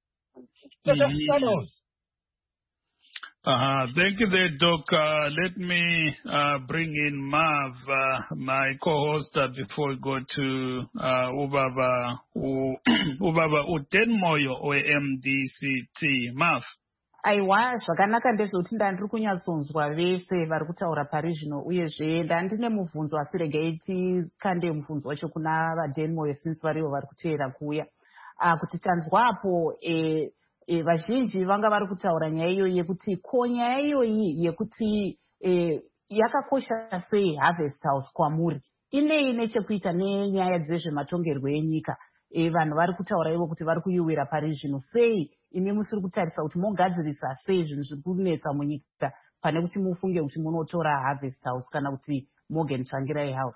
Uh, thank you there, Doc. Uh, let me uh, bring in Marv, uh, my co-host, uh, before we go to uh, Ubaba, U, Ubaba Utenmoyo or M D C T. Marv. aiwa zvakanaka ndezvekuti ndandiri kunyatsonzwa vese vari kutaura pari zvino uyezve ndandine mubvunzo asi regai tikande mubvunzo wacho kuna vadenmoyo since varivo vari kuteera kuuya uh, kuti tanzwapo eh, E, vazhinji vanga vari kutaura nyaya iyoyi yekuti ko nyaya iyoyi yekuti e, yakakosha sei Harvest House kwamuri inei nechekuita nenyaya dzezvematongerwo enyika e, vanhu vari kutaura ivo kuti vari kuiwira pari zvino sei imi musiri kutarisa kuti mogadzirisa sei zvinhu zviri kunetsa munyika pane kuti mufunge kuti munotora Harvest House kana kuti Morgan Tsvangirai House.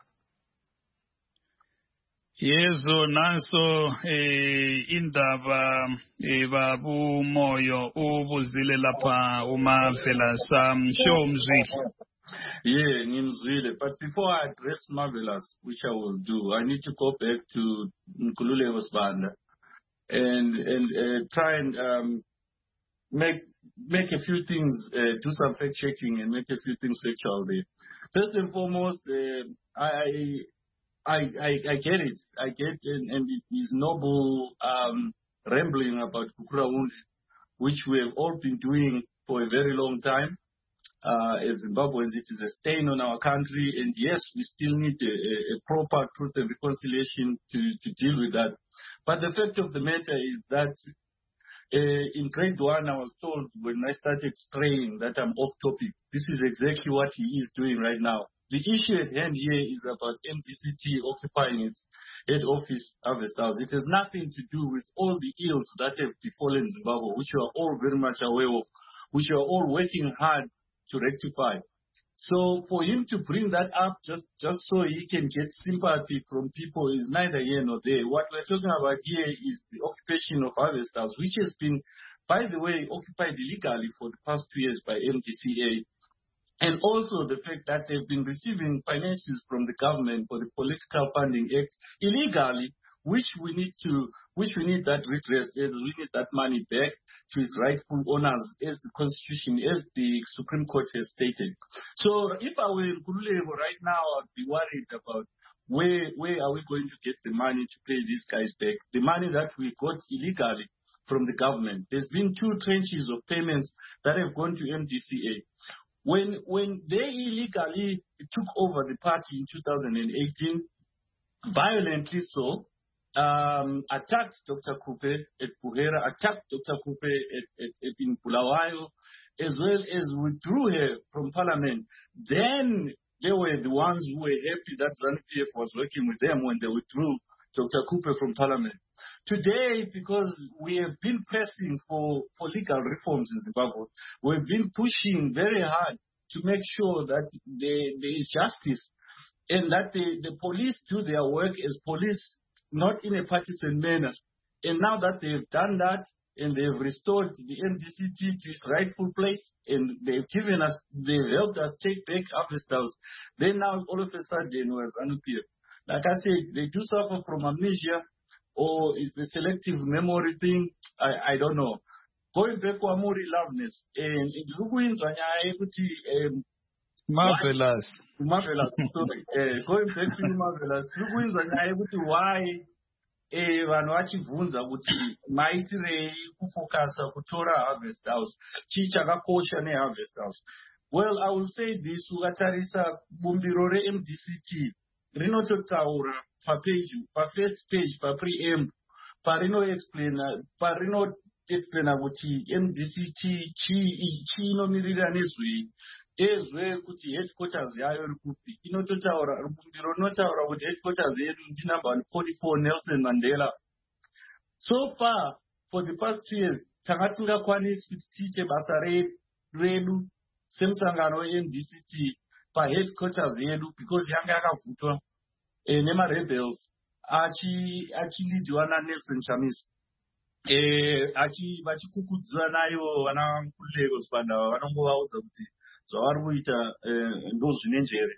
Yezo nanso eh, indaba eh, babu moyo ubuzile lapha uMarvelous sure umzwile. Yeah, ngimzwile. But before I address Marvelous, which I will do, I need to go back to Nkululeko Sibanda and and uh, try and um, make make a few things, uh, do some fact checking and make a few things factual there. First and foremost, uh, I. I, I, I get it. I get and, and it is noble um, rambling about Kukurahundi, which we have all been doing for a very long time. Uh, as Zimbabweans, it is a stain on our country, and yes, we still need a, a proper truth and reconciliation to, to deal with that. But the fact of the matter is that uh, in grade one, I was told when I started straying that I'm off topic. This is exactly what he is doing right now. The issue at hand here is about M D C T occupying its head office, Harvest House. It has nothing to do with all the ills that have befallen Zimbabwe, which you are all very much aware of, which you are all working hard to rectify. So for him to bring that up just, just so he can get sympathy from people is neither here nor there. What we're talking about here is the occupation of Harvest House, which has been, by the way, occupied illegally for the past two years by M D C A. And also the fact that they've been receiving finances from the government for the Political Funding Act illegally, which we need to, which we need that redress, as we need that money back to its rightful owners, as the Constitution, as the Supreme Court has stated. So if I were in Nkululeko right now, I'd be worried about where where are we going to get the money to pay these guys back? The money that we got illegally from the government. There's been two tranches of payments that have gone to M D C A. When when they illegally took over the party in two thousand eighteen, violently so, um, attacked Doctor Kupe at Buhera, attacked Doctor Kupe at, at, at in Bulawayo, as well as withdrew her from parliament, then they were the ones who were happy that ZANU-P F was working with them when they withdrew Doctor Kupe from parliament. Today, because we have been pressing for, for legal reforms in Zimbabwe, we've been pushing very hard to make sure that there, there is justice and that the, the police do their work as police, not in a partisan manner. And now that they've done that and they've restored the M D C T to its rightful place and they've given us, they've helped us take back Harvest House, then now all of a sudden was ZANU-P F. Like I said, they do suffer from amnesia or is a selective memory thing, I, I don't know. Going back to Amuri Loveness, and um, Marvelous. Marvelous, sorry. Uh, going back to Marvelous, why vanhu vachibvunza kuti maitirei kufocasa kutora Harvest House, chii chakakosha neHarvest House. Well, I will say this, ukatarisa bumbiro re-M D C T rinototaura papage, pa-first page, pa-preamble, parino-explaina, parino-explaina kuti M D C T chii inomirira nezvei, ezwe kuti headquarters yayo iri kupi. Inototaura, bumbiro rinotaura kuti headquarters yedu ndi number one forty-four Nelson Mandela. So far, for the past two years, tanga tisingakwanisi kuti tiite basa redu semusangano we-M D C T pa-headquarters yedu because yanga yakavhutwa eh, nema-rebels achilidwa naNelson Chamisa. Eh, vachikukudziwa nayo vana kuLagos pandava vanongovaudza kuti zvavari kuita ndo zvine njere.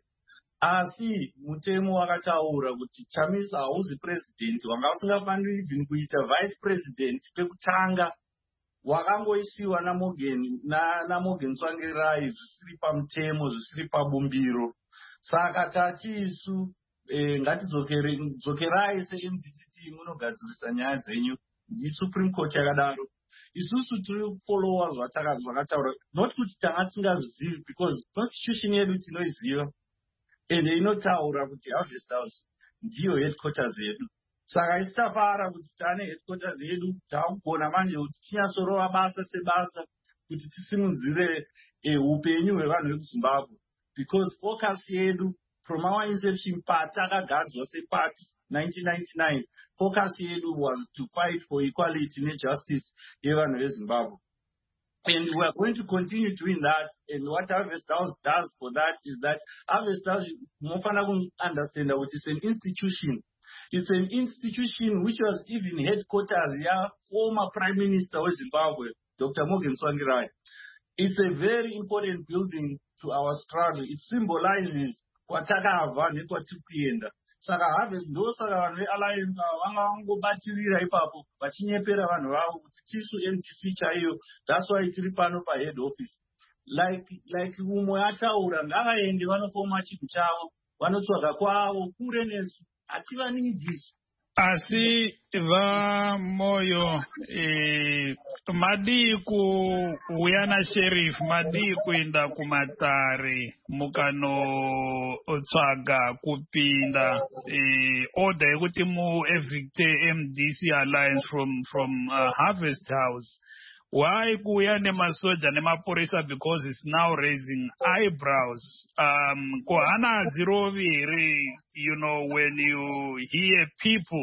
Asi mutemo wakataura kuti Chamisa hauzi president, wanga usingafaniri even kuita vice president pekutanga, wakangoisiwa naMorgan na naMorgan Tsvangirai zvisiri pamutemo, zvisiri pabumbiro. Saka tati isu eh, ngatidzokerai se-M D C T munogadzirisa nyaya dzenyu. iSupreme Court yakadaro. Isusu tiri followers zvakataura, not kuti tanga tisingazvizivi because constitution yedu tinoiziva ende inotaura kuti Harvest House ndiyo headquarters yedu. Saka isitafara kuti tane headquarters yedu, takugona manje kuti tinyasorova basa sebasa kuti tisimudzire upenyu hwevanhu vemuZimbabwe, because focus yedu from our inception patakagadzwa separty nineteen ninety-nine, focus yedu was to fight for equality and justice yevanhu veZimbabwe. And we are going to continue doing that. And what Harvest House does for that is that Harvest House, mofana understand that it's an institution. It's an institution which was even headquarters, yeah, former Prime Minister of Zimbabwe, Doctor Morgan Tsvangirai. It's a very important building to our struggle. It symbolizes kwatakabva nekwatikuenda. Saka Harvest ndo saka vanhu veAlliance vanga vangobatirira ipapo vachinyepera vanhu vavo kuti tisu M D C chaiyo. That's why tiri pano pahead office. Like like umwe ataura ngavaende vanofoma chinhu chavo, vanotsvaga kwavo kure nesu, hativaningidisi. Asi va moyo eh, madi kuuya naSheriff, madi kuenda kumatare mukano tsvaga kupinda eh, order yekuti mu evicte M D C Alliance from from uh, Harvest House. Why kuuya nemasoja nemapurisa? Because it's now raising eyebrows. Um, kohana ziroviri, you know, when you hear people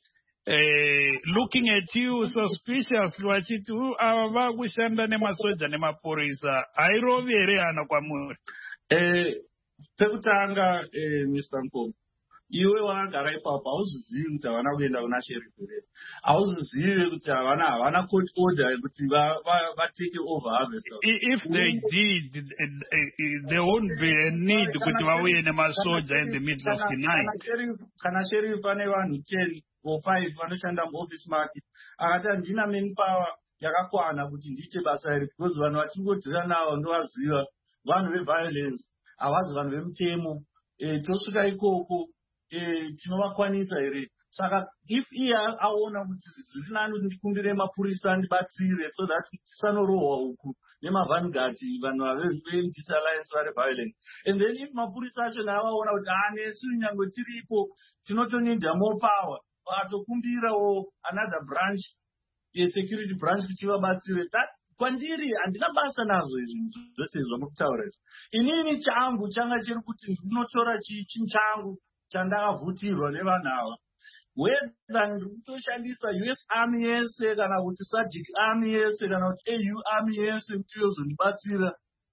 uh, looking at you suspiciously, wachitu ava kushanda nemasoja nemapurisa, airoviri ana kwamuri. Eh, pekutanga eh, Mister Nkomo, iwe wakagara ipapo hauzizivi kuti havana kuenda kuna Sheriff here. Hauzizivi kuti havana havana court order kuti vatake over Harvest House. If they did, there won't be a need kuti vauye nemasoja in the middle of the night. Kana Sheriff pane vanhu ten or five vanoshanda muoffice make, akati handina manpower yakakwana kuti ndiite basa iri, because vanhu vatingodhira navo ndovaziva vanhu veviolence, havazi vanhu vemutemo. Eh, tosvika ikoko eh, tinovakwanisa here. Saka if iye aona kuti zviri nani kuti ndikumbire mapurisa ndibatsire so that tisanorohwa uku nemavangard vanhu ve-M D C Alliance vari violent. And then if mapurisa acho navaona kuti hanesu nyange tiripo tinotonida more power, vatokumbirawo another branch yesecurity branch kuti vabatsire. That kwandiri handina basa nazvo izvi zvose zvamukutaura izvi. Inini changu changa chiri kuti ndinotora chinhu changu chandakavhutirwa nevanhu ava. whether ngikutoshandisa U S Army yese kana kuti Sajik Army yese kana kuti A U Army yese kuti yozondibatsira.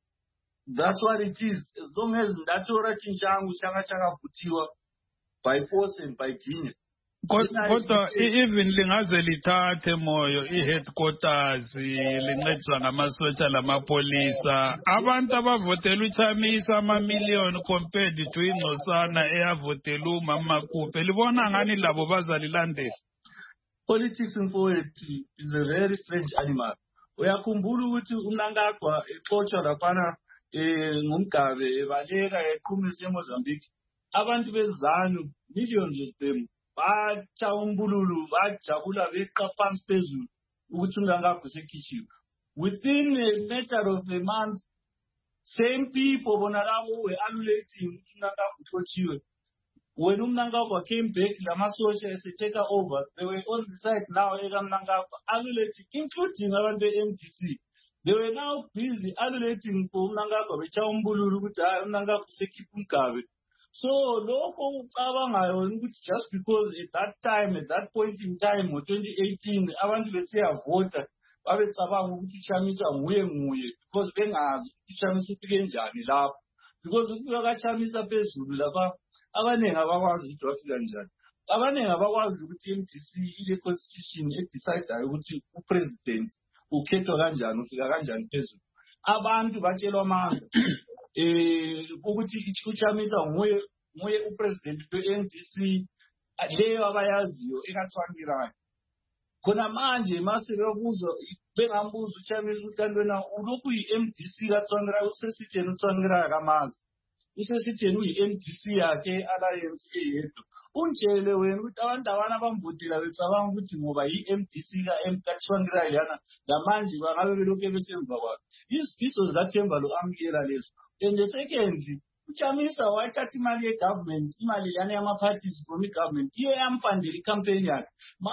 That's what it is. As long as ndatora chinchangu changa chakavhutiwa by force and by Guinea. Kodwa even lingaze lithathe Moyo i-headquarters lincediswa ngamasotsha lamapolisa, abantu abavotela uChamisa amamiliyoni compared to ingcosana eyavotela uMama Kupe, libona ngani labo bazalilandela? Politics in poetry is a very strange animal. Uyakhumbula ukuthi uMnangagwa exotsha laphana ngumgabe ebaleka eqhumisa eMozambique. Abantu bezanu, millions of them, bacha umbululu, bajabula beqa phansi phezulu ukuthi uMnangagwa usekhishiwe. Within a matter of a month, same people bona labo were annulating ukuthi uMnangagwa uxotshiwe. When uMnangagwa came back, lamasosha as take over, they were on the side now eka Mnangagwa annulating, including abantu be-M D C. They were now busy annulating for uMnangagwa becha umbululu ukuthi hayi uMnangagwa usekhipha umgabe. So lokho ucabangayo ukuthi just because at that time, at that point in time, ngo twenty eighteen, abantu besiyavota, babecabanga ukuthi uChamisa nguye nguye because bengazi ukuthi uChamisa ufike njani lapho. Because ukufika kaChamisa phezulu lapha, abaningi abakwazi ukuthi wafika njani. Abaningi abakwazi ukuthi M D C ile constitution edecidayo ukuthi upresident ukhethwa kanjani, ufika kanjani phezulu. Abantu batshelwa amanga eh ukuthi uChamisa nguye nguye upresident we-N D C leyo abayaziyo ekathwangirayo. Khona manje mase bebuzwa bengambuza uChamisa ukuthi wena ulokhu yi-M D C kathwangirayo usesitheni uthwangirayo kamazi. Usesitheni uyi-M D C yakhe alliance eyedwa. Unjele wena ukuthi abantu abana bamvotela becabanga ukuthi ngoba yi-M D C kathwangirayo yana lamanje bangabe belokhu besemva kwakhe. Isifiso zikaThemba lo-amukela leso. And the secondly, uChamisa wathatha imali ye-government, imali yana yama-parties from i-government, iye yamfundela i-campaign yakhe.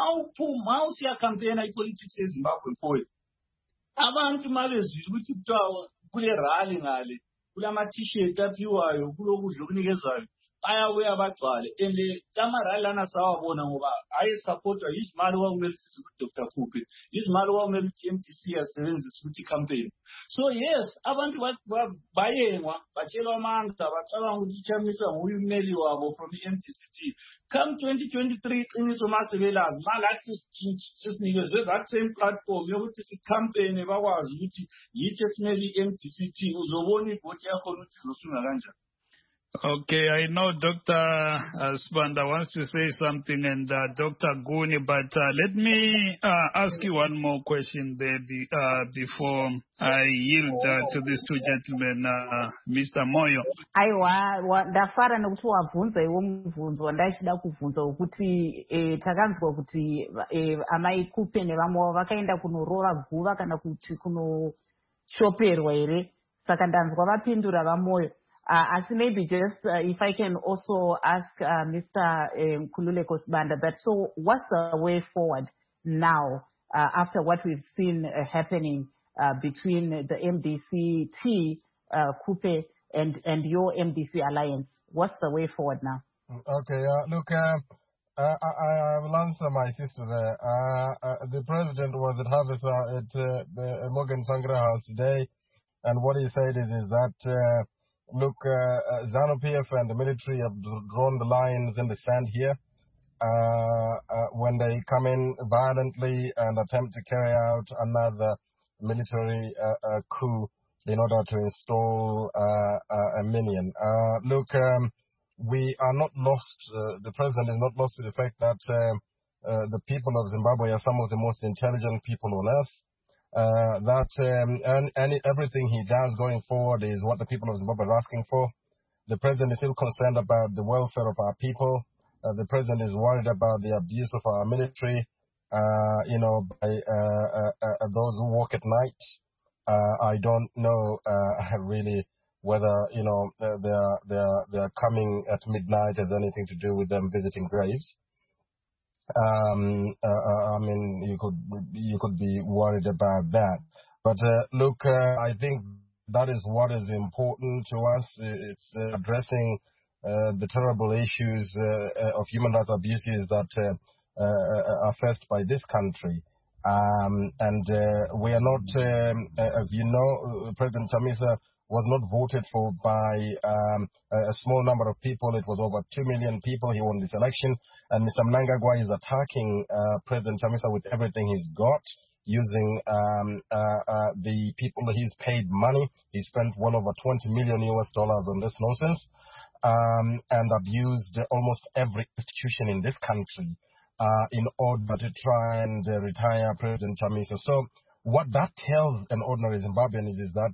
Ma usiya campaign i-politics eZimbabwe mfowethu, abantu mabezwile ukuthi kuthiwa kule rally ngale, kulama-t-shirt aphiwayo, kulokudla okunikezwayo, bayabuya bagcwale. And ama-rally lana sawabona ngoba ayesupportwa yizimali kwakumele ukuthi Doctor Kupe, izimali kwakumele ukuthi M D C yasebenzisa ukuthi i-campaign. So yes, abantu bayengwa, batshelwa amanga, bacabanga ukuthi uChamisa nguye ummeli wabo from i-M D C T. Come twenty twenty-three, iqiniso masebelazi, malathi sisinikezwe that same platform yokuthi si-campaign bakwazi ukuthi yithi esimele i-M D C T, uzobona ivoti yakho ukuthi izosunga kanjani. Okay, I know Doctor Uh, Sibanda wants to say something, and uh, Doctor Guni, but uh, let me uh, ask you one more question there be, uh, before I yield uh, to these two gentlemen, uh, Mister Moyo. Aiwa, ndafara nokuti wabvunza iwo mubvunzo ndachida kubvunza ukuthi eh, takanzwa kuti eh, amai Kupe nevamwe vakaenda kunorova guva kana kuti kunoshoperwa here, saka ndanzwa vapindura vaMoyo. Uh, as maybe just uh, if I can also ask uh, Mister Um, Nkululeko Sibanda that so what's the way forward now uh, after what we've seen uh, happening uh, between the M D C T, uh, Kupe, and, and your M D C alliance? What's the way forward now? Okay, uh, look, uh, uh, I, I will answer my sister there. Uh, uh, the president was at Harvest uh, at uh, the Morgan Sangra House today, and what he said is, is that uh, look, uh, uh, ZANU-P F and the military have drawn the lines in the sand here. Uh, uh, when they come in violently and attempt to carry out another military uh, uh, coup in order to install uh, uh, a minion. Uh, look, um, we are not lost. Uh, the president is not lost to the fact that uh, uh, the people of Zimbabwe are some of the most intelligent people on earth. Uh, that um, and, and everything he does going forward is what the people of Zimbabwe are asking for. The president is still concerned about the welfare of our people. Uh, the president is worried about the abuse of our military, uh, you know, by uh, uh, uh, those who work at night. Uh, I don't know uh, really whether, you know, uh, their their their coming at midnight has anything to do with them visiting graves. Um, uh, I mean, you could you could be worried about that. But uh, look, uh, I think that is what is important to us. It's uh, addressing uh, the terrible issues uh, of human rights abuses that uh, uh, are faced by this country. Um, and uh, we are not, um, as you know, President Chamisa was not voted for by um, a small number of people. It was over two million people. He won this election. And Mister Mnangagwa is attacking uh, President Chamisa with everything he's got, using um, uh, uh, the people that he's paid money. He spent well over twenty million U S dollars on this nonsense, um, and abused almost every institution in this country uh, in order to try and uh, retire President Chamisa. So what that tells an ordinary Zimbabwean is, is that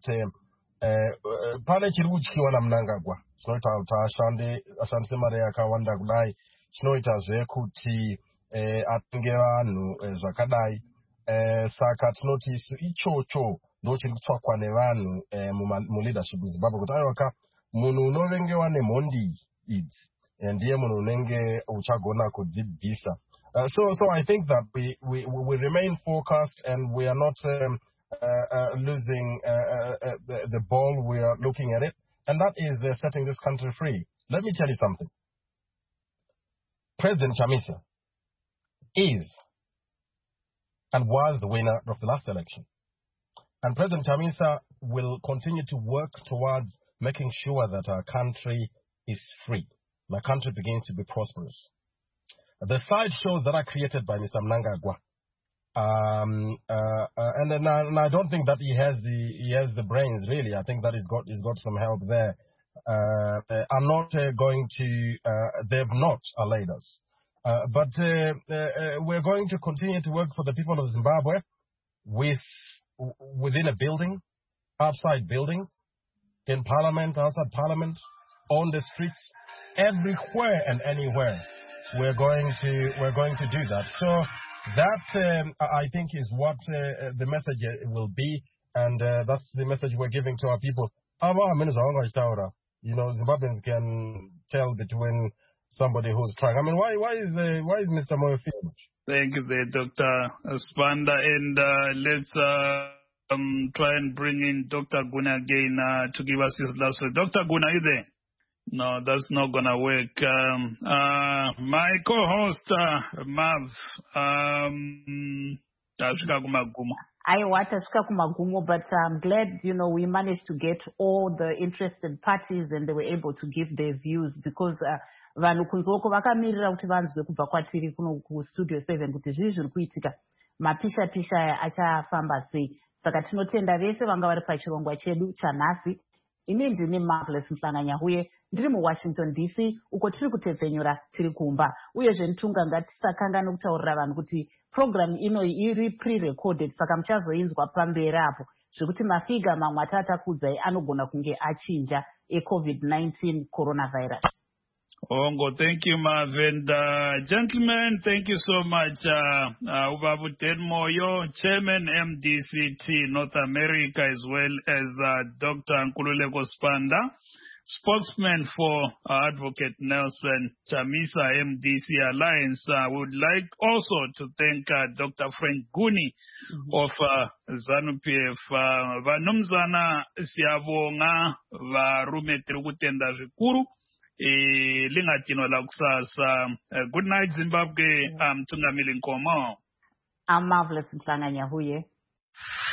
pane chiri kutyiwa naMnangagwa chinoita kuti ashande ashandise mari yakawanda kudai, chinoitazve kuti atenge vanhu zvakadai. Uh, saka tinoti isu ichocho ndo chiri kutsvakwa nevanhu muleadership muZimbabwe, kuti aiwaka munhu unovengewa nemhondi idzi ndiye munhu unenge uchagona kudzibvisa. Uh, so, so I think that we, we, we remain focused and we are not um, uh, uh, losing uh, uh, the, the ball. We are looking at it, and that is uh, setting this country free. Let me tell you something. President Chamisa is and was the winner of the last election. And President Chamisa will continue to work towards making sure that our country is free. My country begins to be prosperous. The side shows that are created by Mister Mnangagwa, um, uh, uh, and, and, I, and I don't think that he has the he has the brains really. I think that he's got he's got some help there. Uh, uh, I'm not uh, going to. Uh, they've not allayed us, uh, but uh, uh, we're going to continue to work for the people of Zimbabwe, with within a building, outside buildings, in Parliament, outside Parliament, on the streets, everywhere and anywhere. We're going to we're going to do that. So that um, I think is what uh, the message will be, and uh, that's the message we're giving to our people. You know, Zimbabweans can tell between somebody who's trying. I mean, why why is the why is Mister Moyo feeling? Thank you, there, Doctor Spanda, and uh, let's uh, um, try and bring in Doctor Guna again uh, to give us his last word. Doctor Guna, are you there? No, that's not going to work. Um, uh, my co-host, uh, Mav, um, I want to Kumagumo, but I'm glad, you know, we managed to get all the interested parties and they were able to give their views, because vanhu kunzoko vakamirira kuti vanzwe kubva kwatiri kuno kustudio seven kuti zvii zviri kuitika, mapisha pisha aya achafamba sei. Saka tinotenda vese vanga vari pachirongwa chedu chanhasi. Ini ndini Marvelous Mhlanganya-Huye, ndiri muWashington D C, uko tiri kutepfenyura tiri kumba. Uyezve nditunga ngatisakangana kutaurira vanhu kuti program ino iri pre-recorded, saka muchazoinzwa pamberi apo zvekuti mafiga mamwe atatakudzai anogona kunge achinja e-COVID nineteen coronavirus. Ongo, thank you, Mav. And uh, gentlemen, thank you so much. Ubabu uh, Ted Moyo, Chairman M D C T North America, as well as uh, Doctor Nkululeko Spanda, spokesman for uh, Advocate Nelson Chamisa M D C Alliance. I uh, would like also to thank uh, Doctor Frank Guni mm-hmm. of uh, ZANU-P F. Uh, Vanumzana Siabonga, Varume Tributenda Zvikuru. Lingatino la kusasa. Good night, Zimbabwe. I'm Tungamili Nkomo. I'm Marvelous Mhlanganya-Huye.